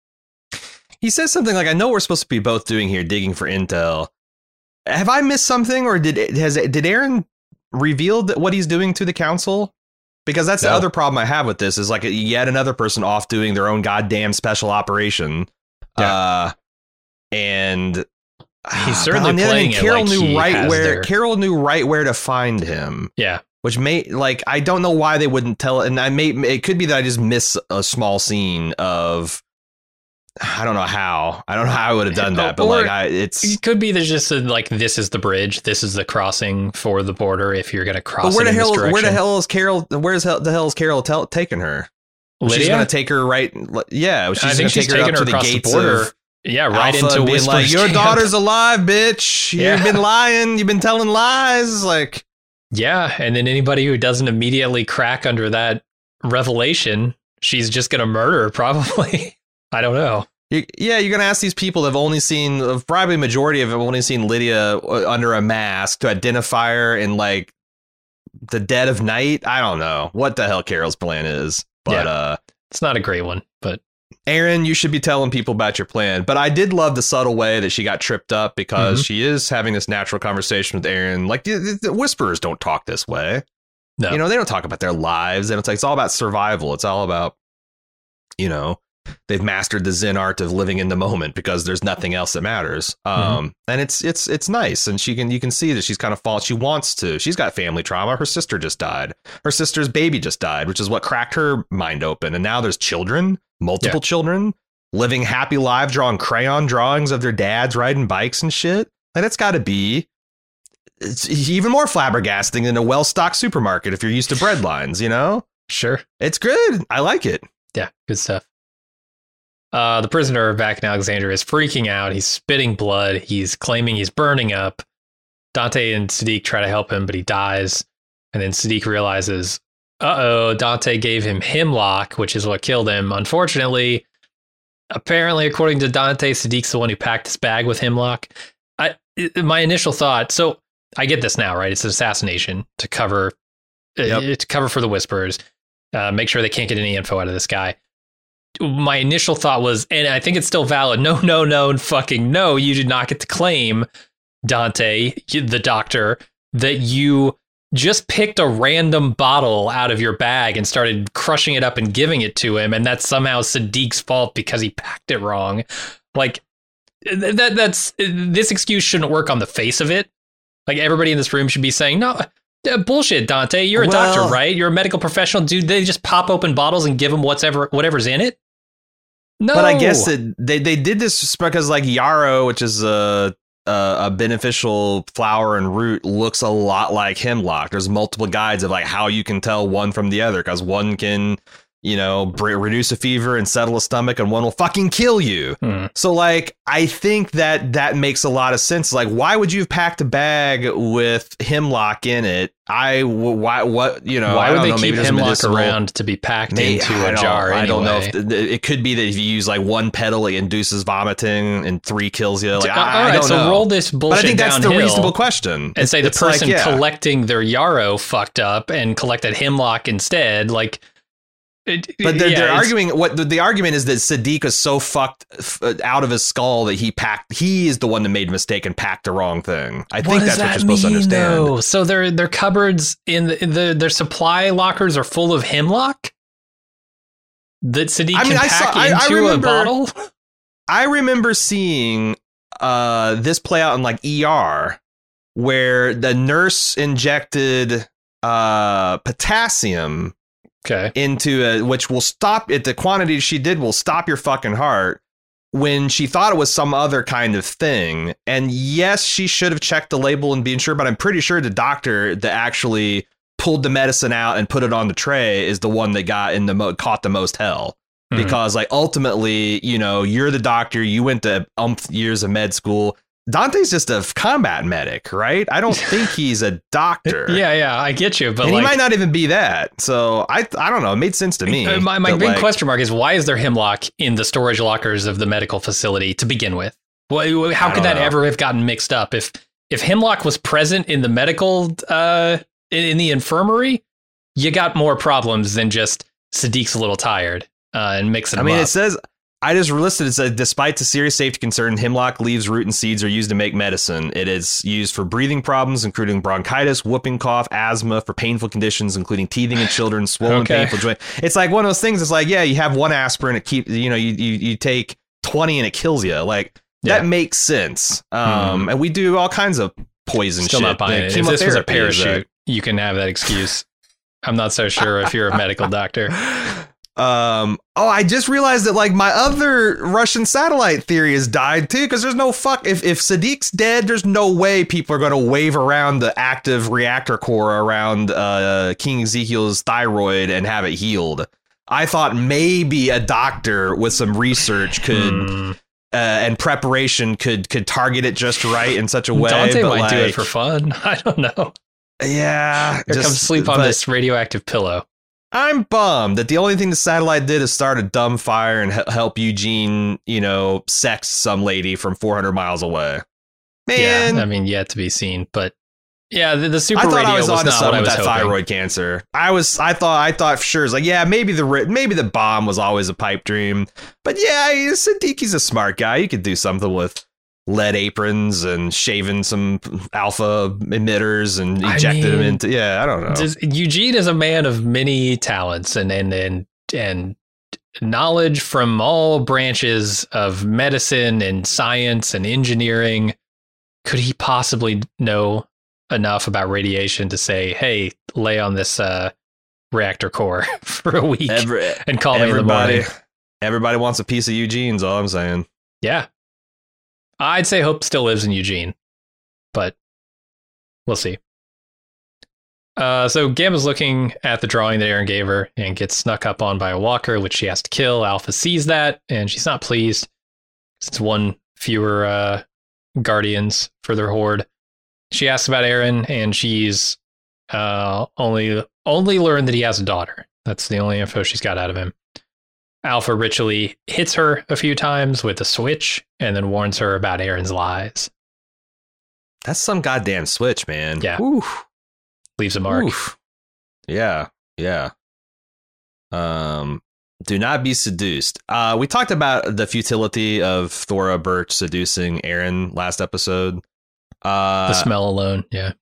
He says something like, I know we're supposed to be both doing here, digging for intel. Have I missed something, or did Aaron reveal what he's doing to the council? Because that's the other problem I have with this, is like yet another person off doing their own goddamn special operation. Yeah. And he's certainly playing Carol it like Carol knew right where to find him. Yeah. Which I don't know why they wouldn't tell it. And it could be that I just miss a small scene of, I don't know how I would have done that, but it could be there's just this is the bridge, this is the crossing for the border if you're going to cross. But where the hell is Carol? Where's the hell is Carol taking her? Lydia? She's going to take her right. Yeah, I think she's taking her across the border. Right Alpha, into Whisper's like, your camp. daughter's alive, bitch. You've been lying. You've been telling lies. Like, yeah, and then anybody who doesn't immediately crack under that revelation, she's just going to murder, probably. I don't know. You're going to ask these people that have only seen, probably majority of them have only seen Lydia under a mask, to identify her in like the dead of night. I don't know what the hell Carol's plan is, but it's not a great one. But Aaron, you should be telling people about your plan. But I did love the subtle way that she got tripped up, because she is having this natural conversation with Aaron. Like the Whisperers don't talk this way. No, they don't talk about their lives, and it's all about survival. It's all about, they've mastered the Zen art of living in the moment because there's nothing else that matters. And it's nice. And you can see that she's kind of she's got family trauma. Her sister just died. Her sister's baby just died, which is what cracked her mind open. And now there's multiple children living happy lives, drawing crayon drawings of their dads riding bikes and shit. Like, that's got to be, it's even more flabbergasting than a well-stocked supermarket if you're used to bread lines, Sure. It's good. I like it. Yeah, good stuff. The prisoner back in Alexandria is freaking out. He's spitting blood. He's claiming he's burning up. Dante and Siddiq try to help him, but he dies. And then Siddiq realizes, Dante gave him hemlock, which is what killed him. Unfortunately, apparently, according to Dante, Siddiq's the one who packed his bag with hemlock. My initial thought, so I get this now, right? It's an assassination to cover for the Whisperers, make sure they can't get any info out of this guy. My initial thought was, and I think it's still valid, no, fucking no, you did not get to claim, Dante, the doctor, that you just picked a random bottle out of your bag and started crushing it up and giving it to him, and that's somehow Siddiq's fault because he packed it wrong. Like, that's this excuse shouldn't work on the face of it. Like, everybody in this room should be saying, no, bullshit, Dante, you're a doctor, right? You're a medical professional. Dude, they just pop open bottles and give them whatever's in it? No. But I guess that they did this because, like, yarrow, which is a beneficial flower and root, looks a lot like hemlock. There's multiple guides of like how you can tell one from the other, because one can, reduce a fever and settle a stomach, and one will fucking kill you. So, like, I think that makes a lot of sense. Like, why would you have packed a bag with hemlock in it? Why would they keep hemlock around to be packed into a jar? I don't know if it could be that if you use like one petal, it induces vomiting, and 3 kills you. Like, I don't know. Roll this bullshit. But I think that's the reasonable question. And say the person collecting their yarrow fucked up and collected hemlock instead. Like, but they're arguing the argument is that Siddiq is so fucked out of his skull that he is the one that made a mistake and packed the wrong thing. I think that's what you're supposed to understand. Though? So their cupboards in their supply lockers are full of hemlock that Siddiq can pack into a bottle. I remember seeing this play out in like ER, where the nurse injected potassium into which will stop it. The quantity she did will stop your fucking heart, when she thought it was some other kind of thing. And yes, she should have checked the label and been sure, but I'm pretty sure the doctor that actually pulled the medicine out and put it on the tray is the one that got caught the most hell. Because like ultimately, you're the doctor, you went to years of med school. Dante's just a combat medic, right? I don't think he's a doctor. Yeah, I get you, but he might not even be that. So I don't know. It made sense to me. My big question mark is, why is there hemlock in the storage lockers of the medical facility to begin with? Well, how could that ever have gotten mixed up? If hemlock was present in the medical in the infirmary, you got more problems than just Siddiq's a little tired and mixing them up. It says, I just listed, it said, despite the serious safety concern, hemlock leaves, root, and seeds are used to make medicine. It is used for breathing problems, including bronchitis, whooping cough, asthma, for painful conditions, including teething in children, swollen, painful joint. It's like one of those things. It's like, yeah, you have one aspirin, it keeps, you take 20 and it kills you. Like, that makes sense. And we do all kinds of poison Still shit. Not buying it. If this was a parachute, you can have that excuse. I'm not so sure if you're a medical doctor. I just realized that like my other Russian satellite theory has died too, because there's no if Siddiq's dead, there's no way people are going to wave around the active reactor core around King Ezekiel's thyroid and have it healed. I thought maybe a doctor with some research could and preparation could target it just right in such a way. Dante might do it for fun. I don't know. Yeah, come sleep on this radioactive pillow. I'm bummed that the only thing the satellite did is start a dumb fire and help Eugene, sex some lady from 400 miles away. Man, yeah, yet to be seen, but yeah, the super radio I was onto not what I was that hoping. Thyroid cancer. I thought for sure, it's like, yeah, maybe the bomb was always a pipe dream, but yeah, Siddiqi's a smart guy. You could do something with lead aprons and shaving some alpha emitters and ejected them into. Yeah, I don't know. Eugene is a man of many talents and knowledge from all branches of medicine and science and engineering. Could he possibly know enough about radiation to say, hey, lay on this reactor core for a week and call me in the morning? Everybody wants a piece of Eugene's, all I'm saying. Yeah. I'd say Hope still lives in Eugene, but we'll see. So Gamma's looking at the drawing that Aaron gave her and gets snuck up on by a walker, which she has to kill. Alpha sees that, and she's not pleased. It's one fewer guardians for their horde. She asks about Aaron, and she's only learned that he has a daughter. That's the only info she's got out of him. Alpha ritually hits her a few times with a switch and then warns her about Aaron's lies. That's some goddamn switch, man. Yeah. Oof. Leaves a mark. Oof. Yeah. Do not be seduced. We talked about the futility of Thora Birch seducing Aaron last episode. The smell alone. Yeah.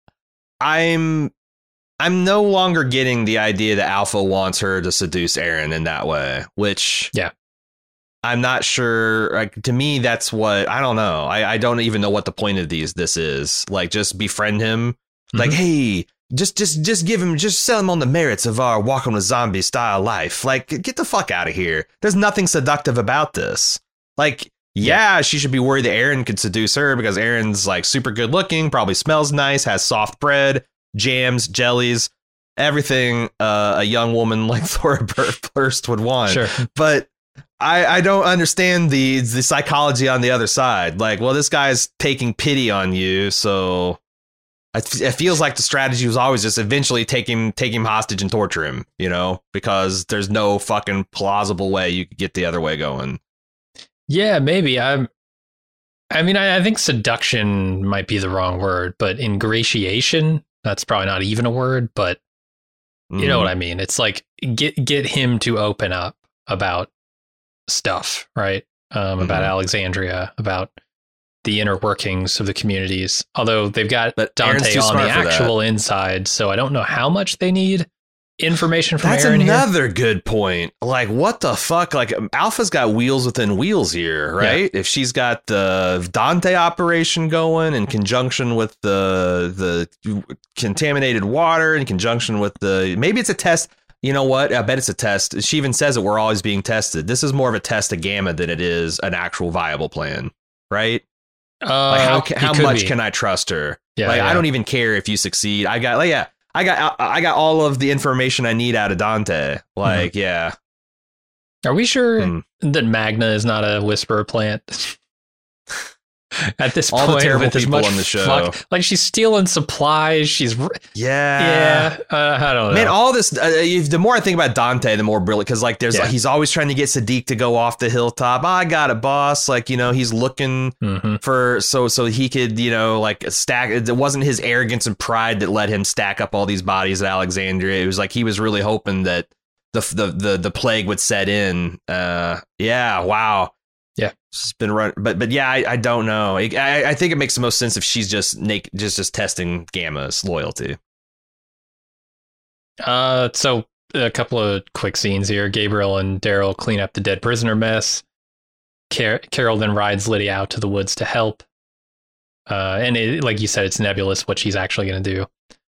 I'm no longer getting the idea that Alpha wants her to seduce Aaron in that way, which I'm not sure. Like, to me, that's what, I don't know. I don't even know what the point of this is. Like, just befriend him. Mm-hmm. Like, hey, just give him, just sell him on the merits of our walking with zombie style life. Like, get the fuck out of here. There's nothing seductive about this. Like, yeah, she should be worried that Aaron could seduce her because Aaron's like super good looking, probably smells nice, has soft bread, jams, jellies, everything a young woman like Thora Birch would want. Sure. But I don't understand the psychology on the other side. Like, well, this guy's taking pity on you, so it feels like the strategy was always just eventually take him hostage and torture him, because there's no fucking plausible way you could get the other way going. Yeah, maybe. I think seduction might be the wrong word, but ingratiation, that's probably not even a word, but you know what I mean? It's like get him to open up about stuff, right? About Alexandria, about the inner workings of the communities. Although they've got Dante on the actual inside, so I don't know how much they need information from Aaron here. That's another good point. Like, what the fuck? Like, Alpha's got wheels within wheels here, right? Yeah. If she's got the Dante operation going in conjunction with the contaminated water, in conjunction with maybe it's a test. You know what? I bet it's a test. She even says that we're always being tested. This is more of a test of Gamma than it is an actual viable plan, right? Like, how much can I trust her? Yeah, I don't even care if you succeed. I got all of the information I need out of Dante. Like, yeah. Are we sure that Magna is not a whisperer plant? At this all point, the terrible people on the show, like she's stealing supplies. She's I don't know. Man, all this. The more I think about Dante, the more brilliant. Because like, he's always trying to get Siddiq to go off the hilltop. I got it, boss. Like, he's looking for so he could like stack. It wasn't his arrogance and pride that let him stack up all these bodies at Alexandria. It was like he was really hoping that the plague would set in. Wow. Yeah, it's been run, but yeah, I don't know. I think it makes the most sense if she's just testing Gamma's loyalty. So a couple of quick scenes here. Gabriel and Daryl clean up the dead prisoner mess. Carol then rides Lydia out to the woods to help. And like you said, it's nebulous what she's actually going to do.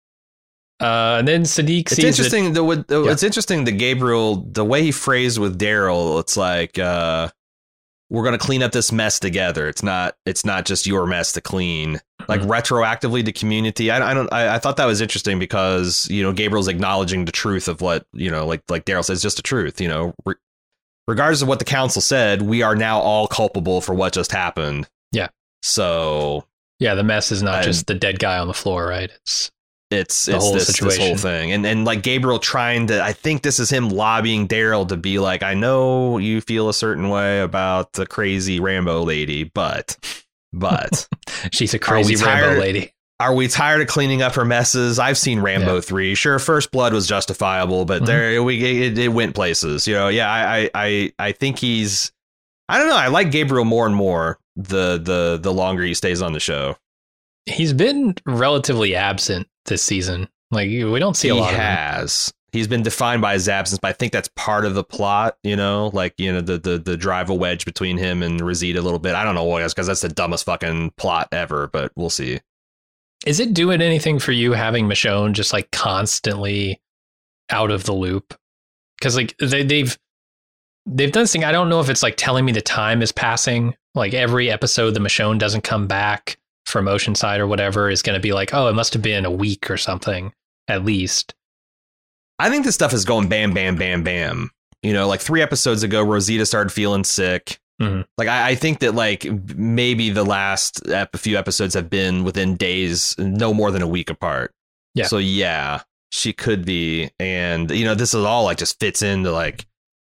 And then Siddiq sees it's interesting that Gabriel, the way he phrased with Daryl, it's like, we're going to clean up this mess together. It's not just your mess to clean, like retroactively to community. I thought that was interesting because, Gabriel's acknowledging the truth of what, like Daryl says, just the truth, regardless of what the council said, we are now all culpable for what just happened. Yeah. So yeah, the mess is not just the dead guy on the floor, right? It's this whole thing. And like Gabriel trying to, I think this is him lobbying Daryl to be like, I know you feel a certain way about the crazy Rambo lady, but she's a crazy Rambo lady. Are we tired of cleaning up her messes? I've seen Rambo 3. Sure, First Blood was justifiable, but it went places. I think he's, I don't know. I like Gabriel more and more the longer he stays on the show. He's been relatively absent this season. Like, we don't see a lot of him. He's been defined by his absence, but I think that's part of the plot, the drive a wedge between him and Rosita a little bit. I don't know what else, because that's the dumbest fucking plot ever, but we'll see. Is it doing anything for you having Michonne just like constantly out of the loop? Because like they've done this thing. I don't know if it's like telling me the time is passing. Like every episode, the Michonne doesn't come back from Oceanside or whatever is going to be like, oh, it must have been a week or something at least. I think this stuff is going bam, bam, bam, bam. Like 3 episodes ago, Rosita started feeling sick. Mm-hmm. Like I think that like maybe the last few episodes have been within days, no more than a week apart. Yeah. So yeah, she could be. And, this is all like just fits into like,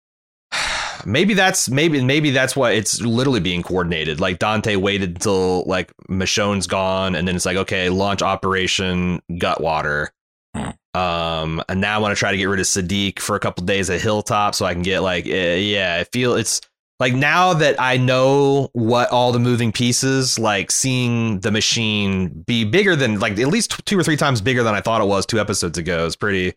maybe that's why it's literally being coordinated. Like Dante waited until like Michonne's gone, and then it's like, okay, launch Operation Gutwater. And now I want to try to get rid of Siddiq for a couple days at Hilltop so I can get like, I feel it's like now that I know what all the moving pieces, like seeing the machine be bigger than like at least 2 or 3 times bigger than I thought it was 2 episodes ago is pretty.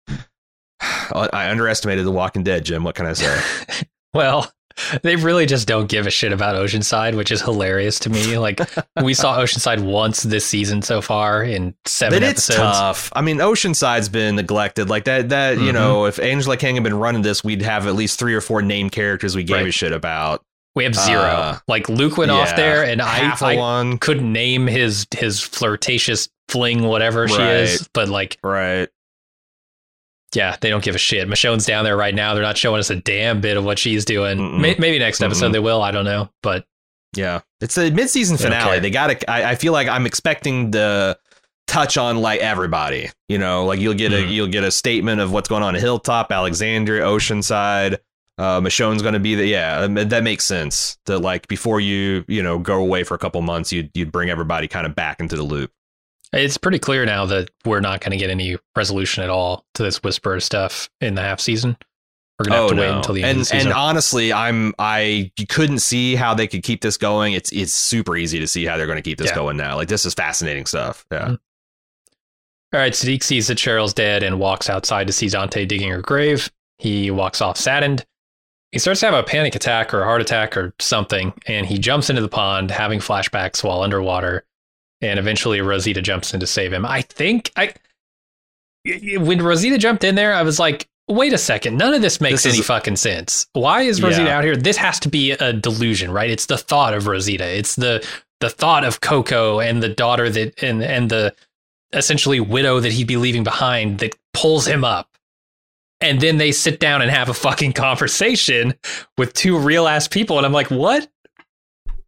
I underestimated The Walking Dead, Jim. What can I say? Well, they really just don't give a shit about Oceanside, which is hilarious to me. Like we saw Oceanside once this season so far in 7 episodes. It's tough. I mean, Oceanside's been neglected like that. If Angela King had been running this, we'd have at least 3 or 4 named characters we gave a shit about. We have 0. Like Luke went off there, and I couldn't name his flirtatious fling, whatever she is. But like, right. Yeah, they don't give a shit. Michonne's down there right now. They're not showing us a damn bit of what she's doing. Maybe next episode they will. I don't know. But yeah, it's a mid-season finale. They got to. I feel like I'm expecting the touch on like everybody. Like you'll get a statement of what's going on at Hilltop, Alexandria, Oceanside. Michonne's going to be there. Yeah, that makes sense. That like before you go away for a couple months, you'd bring everybody kind of back into the loop. It's pretty clear now that we're not going to get any resolution at all to this Whisperer stuff in the half season. We're going to have to wait until the end of the season. And honestly, I couldn't see how they could keep this going. It's super easy to see how they're going to keep this going now. Like, this is fascinating stuff. Yeah. Mm-hmm. All right. Siddiq sees that Cheryl's dead and walks outside to see Dante digging her grave. He walks off saddened. He starts to have a panic attack or a heart attack or something, and he jumps into the pond, having flashbacks while underwater. And eventually Rosita jumps in to save him. I think when Rosita jumped in there, I was like, wait a second. None of this makes any fucking sense. Why is Rosita out here? This has to be a delusion, right? It's the thought of Rosita. It's the thought of Coco and the daughter that and the essentially widow that he'd be leaving behind that pulls him up. And then they sit down and have a fucking conversation with 2 real ass people. And I'm like, what?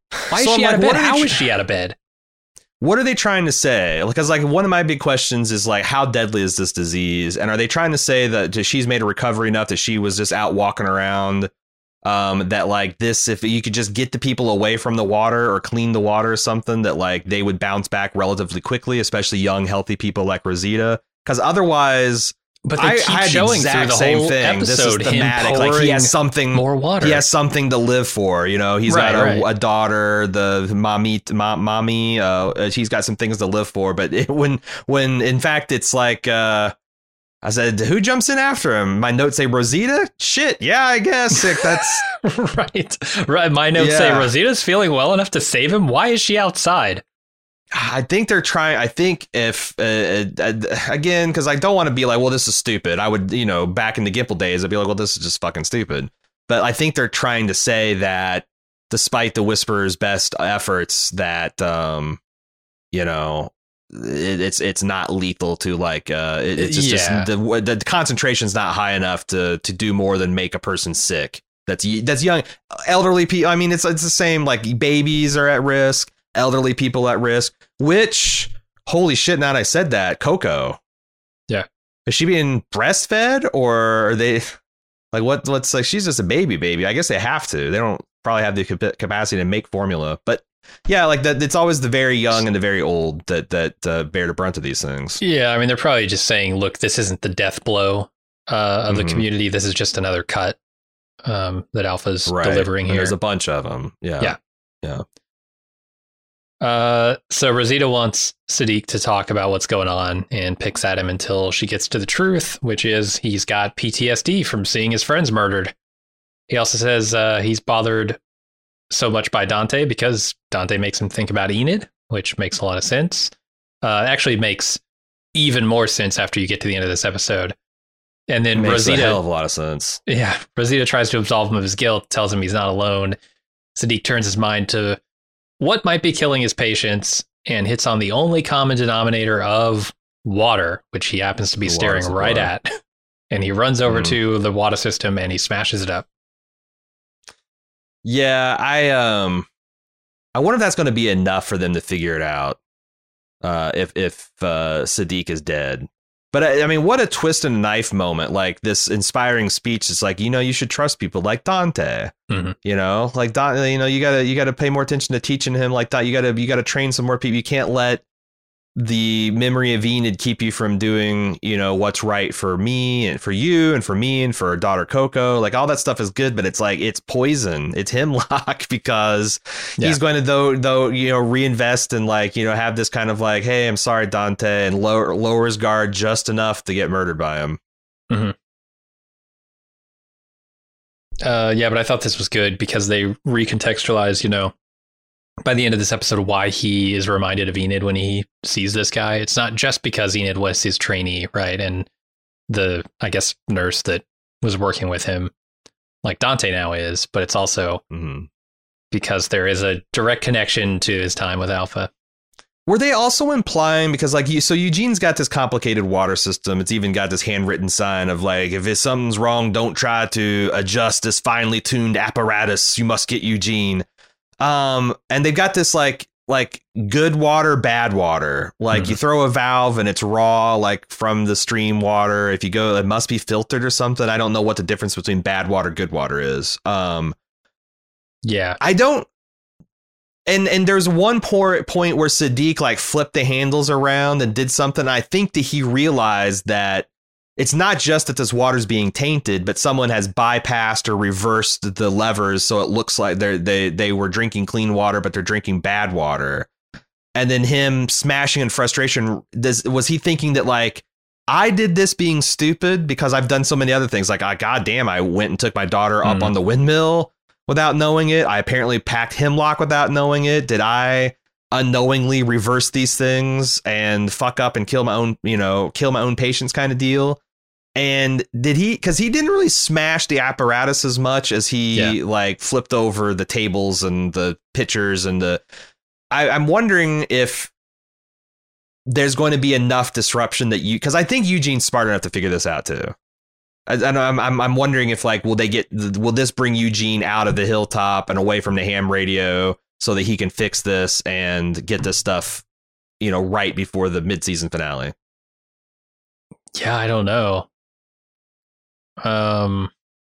Why is she out of bed? How is she out of bed? What are they trying to say? Because like one of my big questions is like, how deadly is this disease? And are they trying to say that she's made a recovery enough that she was just out walking around? That like this, if you could just get the people away from the water or clean the water or something, that like they would bounce back relatively quickly, especially young, healthy people like Rosita. Because otherwise, but they keep showing through the whole episode, this is thematic. Like he has something more water. He has something to live for. You know, he's got a daughter, the mommy. He's got some things to live for. But when in fact it's like. I said, who jumps in after him? My notes say Rosita? Shit, yeah, I guess. That's right. My notes say Rosita's feeling well enough to save him. Why is she outside? I think they're trying. I think if again, because I don't want to be like, well, this is stupid. I would, back in the Gimple days, I'd be like, well, this is just fucking stupid. But I think they're trying to say that despite the Whisperer's best efforts, that it's not lethal to like it's just the concentration's not high enough to do more than make a person sick. That's young, elderly people. I mean, it's the same. Like babies are at risk, elderly people at risk. Which holy shit! Now that I said that, Coco, is she being breastfed or are they like what's like? She's just a baby. I guess they have to. They don't probably have the capacity to make formula, but. Yeah, like that. It's always the very young and the very old that bear the brunt of these things. Yeah, I mean, they're probably just saying, look, this isn't the death blow of the community. This is just another cut that Alpha's delivering here. And there's a bunch of them. Yeah. So Rosita wants Siddiq to talk about what's going on and picks at him until she gets to the truth, which is he's got PTSD from seeing his friends murdered. He also says he's bothered so much by Dante because Dante makes him think about Enid, which makes a lot of sense. Actually makes even more sense after you get to the end of this episode. And then Rosita, a hell of a lot of sense. Yeah, Rosita tries to absolve him of his guilt, tells him he's not alone. Siddiq turns his mind to what might be killing his patients and hits on the only common denominator of water, which he happens to be staring right at. And he runs over to the water system and he smashes it up. Yeah, I wonder if that's going to be enough for them to figure it out. If Siddiq is dead, but I mean, what a twist and a knife moment! Like this inspiring speech. It's like you should trust people like Dante. Like Dante. You gotta pay more attention to teaching him. Like that, you gotta train some more people. You can't let the memory of Enid keep you from doing, what's right for me and for you and for me and for our daughter Coco. Like all that stuff is good, but it's like it's poison. It's hemlock because he's going to reinvest and have this kind of like, hey, I'm sorry, Dante, and lower his guard just enough to get murdered by him. But I thought this was good because they recontextualize, by the end of this episode, why he is reminded of Enid when he sees this guy. It's not just because Enid was his trainee, right? And the, I guess, nurse that was working with him, like Dante now is, but it's also because there is a direct connection to his time with Alpha. Were they also implying, because so Eugene's got this complicated water system. It's even got this handwritten sign of like, if something's wrong, don't try to adjust this finely tuned apparatus. You must get Eugene. And they've got this like good water, bad water. Like you throw a valve and it's raw, like from the stream water. If you go, it must be filtered or something. I don't know what the difference between bad water, good water is. I don't. And there's one point where Siddiq like flipped the handles around and did something. I think that he realized that it's not just that this water's being tainted, but someone has bypassed or reversed the levers. So it looks like they were drinking clean water, but they're drinking bad water. And then him smashing in frustration. Was he thinking that like, I did this being stupid because I've done so many other things? Like, goddamn, I went and took my daughter up on the windmill without knowing it. I apparently packed hemlock without knowing it. Did I unknowingly reverse these things and fuck up and kill my own patients kind of deal? And did he, because he didn't really smash the apparatus as much as he like flipped over the tables and the pitchers and I'm wondering if there's going to be enough disruption that because I think Eugene's smart enough to figure this out too. I'm wondering if like, will this bring Eugene out of the hilltop and away from the ham radio so that he can fix this and get this stuff, right before the mid-season finale? Yeah, I don't know. I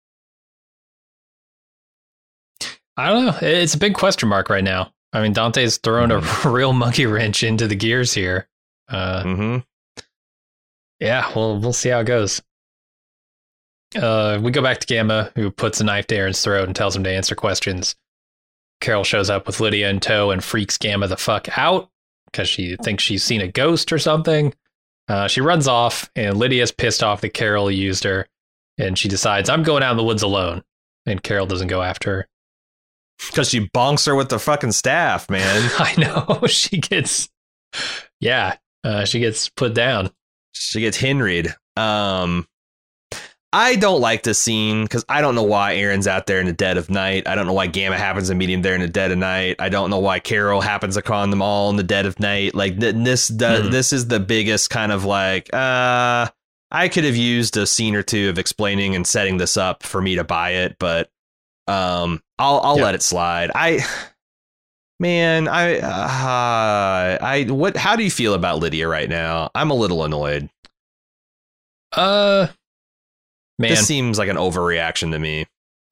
don't know. It's a big question mark right now. I mean, Dante's thrown a real monkey wrench into the gears here. Yeah, we'll see how it goes. We go back to Gamma, who puts a knife to Aaron's throat and tells him to answer questions. Carol shows up with Lydia in tow and freaks Gamma the fuck out because she thinks she's seen a ghost or something. She runs off, and Lydia's pissed off that Carol used her, and she decides, I'm going out in the woods alone. And Carol doesn't go after her. Because she bonks her with the fucking staff, man. I know. She gets put down. She gets Henried. I don't like this scene because I don't know why Aaron's out there in the dead of night. I don't know why Gamma happens to meet him there in the dead of night. I don't know why Carol happens upon them all in the dead of night. Like this is the biggest kind of like, I could have used a scene or two of explaining and setting this up for me to buy it, but I'll let it slide. How do you feel about Lydia right now? I'm a little annoyed. Man, this seems like an overreaction to me.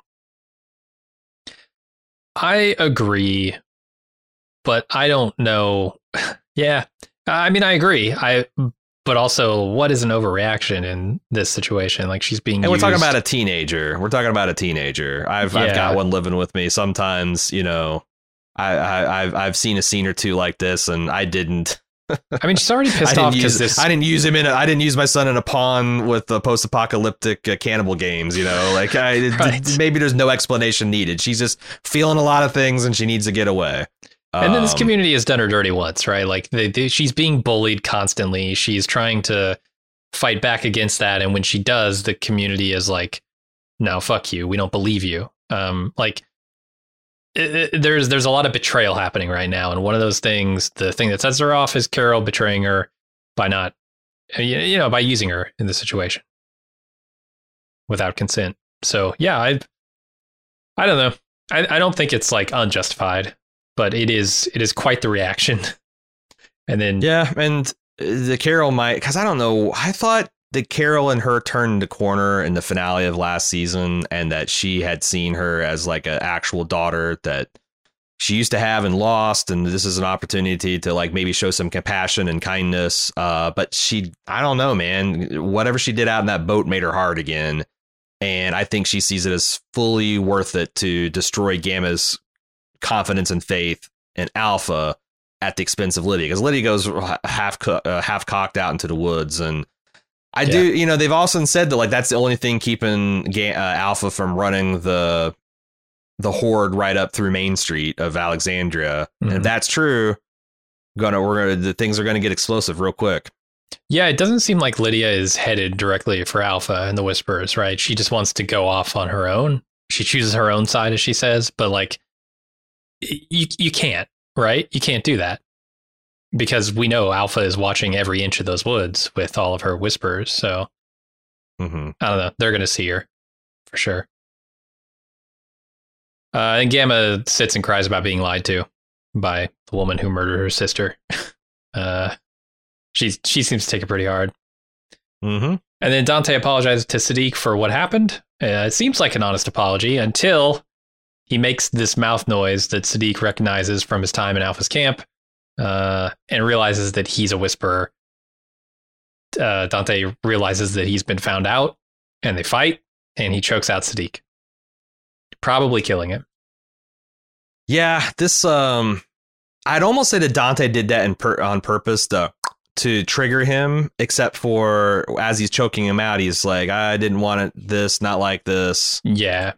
I agree, but I don't know. Yeah, I mean, I agree. But also, what is an overreaction in this situation? Like, she's being. And we're talking about a teenager. I've got one living with me. Sometimes, I've seen a scene or two like this, and I didn't. I mean, she's already pissed off because I didn't use my son in a pawn with the post-apocalyptic cannibal games. Maybe there's no explanation needed. She's just feeling a lot of things and she needs to get away. And then this community has done her dirty once, right? Like she's being bullied constantly. She's trying to fight back against that, and when she does, the community is like, "No, fuck you. We don't believe you." There's a lot of betrayal happening right now, and one of those things, the thing that sets her off, is Carol betraying her by not, by using her in the situation without consent. So yeah, I don't know. I don't think it's like unjustified, but it is quite the reaction. And then and the Carol might, because I don't know. I thought that Carol and her turned the corner in the finale of last season, and that she had seen her as like an actual daughter that she used to have and lost. And this is an opportunity to like maybe show some compassion and kindness. But I don't know, man, whatever she did out in that boat made her hard again. And I think she sees it as fully worth it to destroy Gamma's confidence and faith in Alpha at the expense of Lydia, because Lydia goes half cocked out into the woods. And I do, they've also said that like that's the only thing keeping Alpha from running the horde right up through Main Street of Alexandria. Mm-hmm. And if that's true, the things are gonna get explosive real quick. Yeah, it doesn't seem like Lydia is headed directly for Alpha and the Whisperers, right? She just wants to go off on her own. She chooses her own side, as she says, but like you can't, right? You can't do that. Because we know Alpha is watching every inch of those woods with all of her Whisperers. So I don't know. They're going to see her for sure. And Gamma sits and cries about being lied to by the woman who murdered her sister. She seems to take it pretty hard. Mm-hmm. And then Dante apologizes to Siddiq for what happened. It seems like an honest apology until he makes this mouth noise that Siddiq recognizes from his time in Alpha's camp. And realizes that he's a Whisperer. Dante realizes that he's been found out, and they fight, and he chokes out Siddiq, probably killing him. Yeah, this I'd almost say that Dante did that on purpose to trigger him, except for as he's choking him out, he's like, I didn't want this, not like this. Yeah.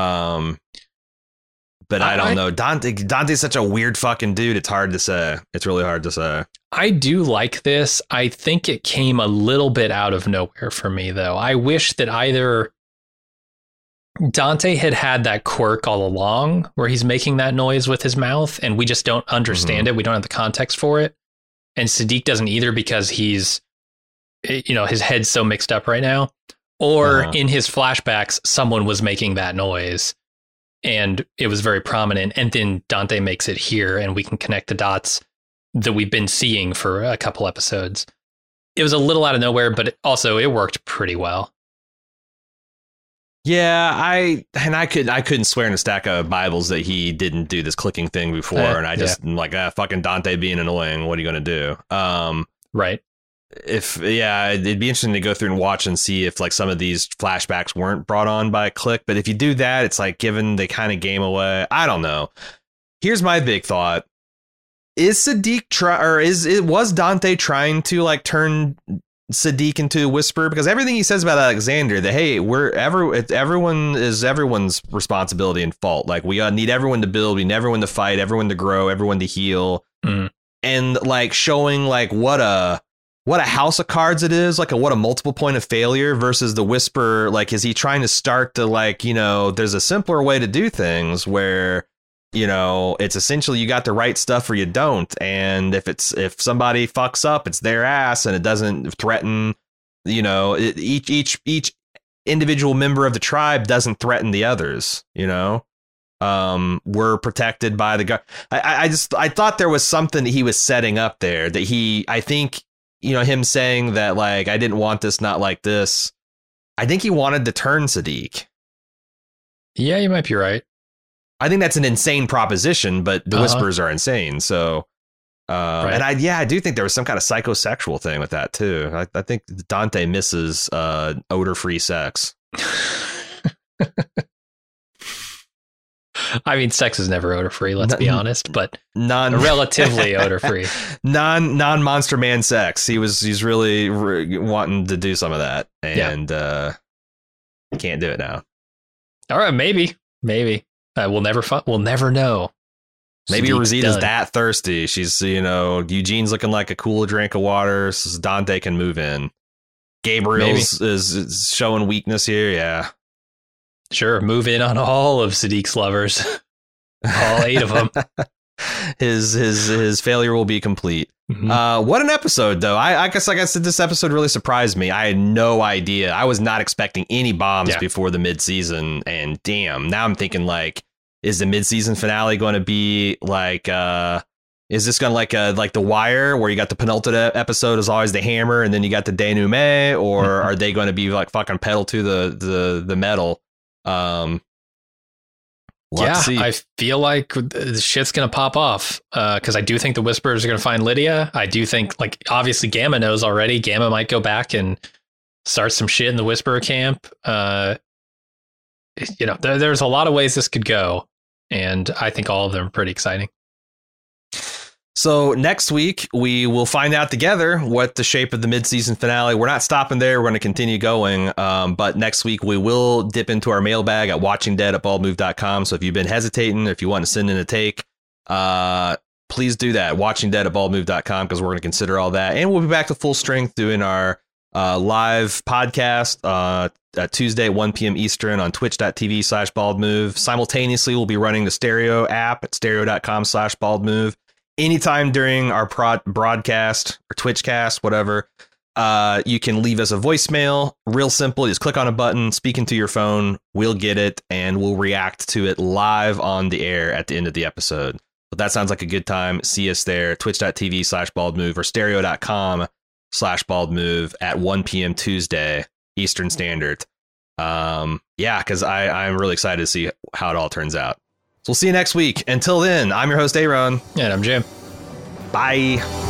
But I don't know. Dante's such a weird fucking dude. It's hard to say. It's really hard to say. I do like this. I think it came a little bit out of nowhere for me, though. I wish that either Dante had that quirk all along where he's making that noise with his mouth and we just don't understand it. We don't have the context for it. And Siddiq doesn't either because he's, his head's so mixed up right now. Or in his flashbacks, someone was making that noise. and it was very prominent. And then Dante makes it here, and we can connect the dots that we've been seeing for a couple episodes. It was a little out of nowhere, but it worked pretty well. Yeah, I couldn't swear in a stack of Bibles that he didn't do this clicking thing before, and I just am like, fucking Dante being annoying. What are you gonna do? Right. It'd be interesting to go through and watch and see if like some of these flashbacks weren't brought on by a click. But if you do that, it's like giving the kind of game away. I don't know. Here's my big thought: is Siddiq was Dante trying to like turn Siddiq into a Whisperer? Because everything he says about Alexander, that hey, everyone is everyone's responsibility and fault. Like we need everyone to build, we need everyone to fight, everyone to grow, everyone to heal, and like showing like what a house of cards it is, like what a multiple point of failure versus the Whisperer. Like, is he trying to start to like, there's a simpler way to do things where, it's essentially you got the right stuff or you don't. And if somebody fucks up, it's their ass and it doesn't threaten, each individual member of the tribe doesn't threaten the others, we're protected by the guy. I thought there was something that he was setting up there that I think, him saying that, like, I didn't want this, not like this. I think he wanted to turn Siddiq. Yeah, you might be right. I think that's an insane proposition, but the Whisperers are insane. So, right. And I do think there was some kind of psychosexual thing with that too. I think Dante misses odor-free sex. I mean, sex is never odor-free, let's be honest, but relatively odor-free. Non-Monster Man sex. He's really wanting to do some of that, and can't do it now. All right, maybe. We'll never know. Maybe Rosita's that thirsty. She's, Eugene's looking like a cool drink of water, so Dante can move in. Gabriel's is showing weakness here, yeah. Sure, move in on all of Siddiq's lovers. All 8 of them. His failure will be complete. Mm-hmm. What an episode, though. I guess, like I said, this episode really surprised me. I had no idea. I was not expecting any bombs before the mid-season, and damn, now I'm thinking, like, is the mid-season finale going to be like, is this going to like The Wire, where you got the penultimate episode is always the hammer, and then you got the denouement, or are they going to be like fucking pedal to the metal? I feel like the shit's gonna pop off because I do think the Whisperers are gonna find Lydia. I do think, like, obviously Gamma knows already. Gamma might go back and start some shit in the Whisperer camp. There's a lot of ways this could go, and I think all of them are pretty exciting. So next week, we will find out together what the shape of the mid-season finale. We're not stopping there. We're going to continue going. But next week, we will dip into our mailbag at watchingdead@baldmove.com. So if you've been hesitating, if you want to send in a take, please do that. Watchingdead@baldmove.com, because we're going to consider all that. And we'll be back to full strength doing our live podcast Tuesday at 1 p.m. Eastern on twitch.tv/baldmove. Simultaneously, we'll be running the Stereo app at stereo.com/baldmove. Anytime during our broadcast or Twitchcast, whatever, you can leave us a voicemail. Real simple. You just click on a button, speak into your phone. We'll get it, and we'll react to it live on the air at the end of the episode. But that sounds like a good time. See us there, twitch.tv/baldmove or stereo.com/baldmove at 1 p.m. Tuesday, Eastern Standard. Because I'm really excited to see how it all turns out. So we'll see you next week. Until then, I'm your host, Aaron. And I'm Jim. Bye.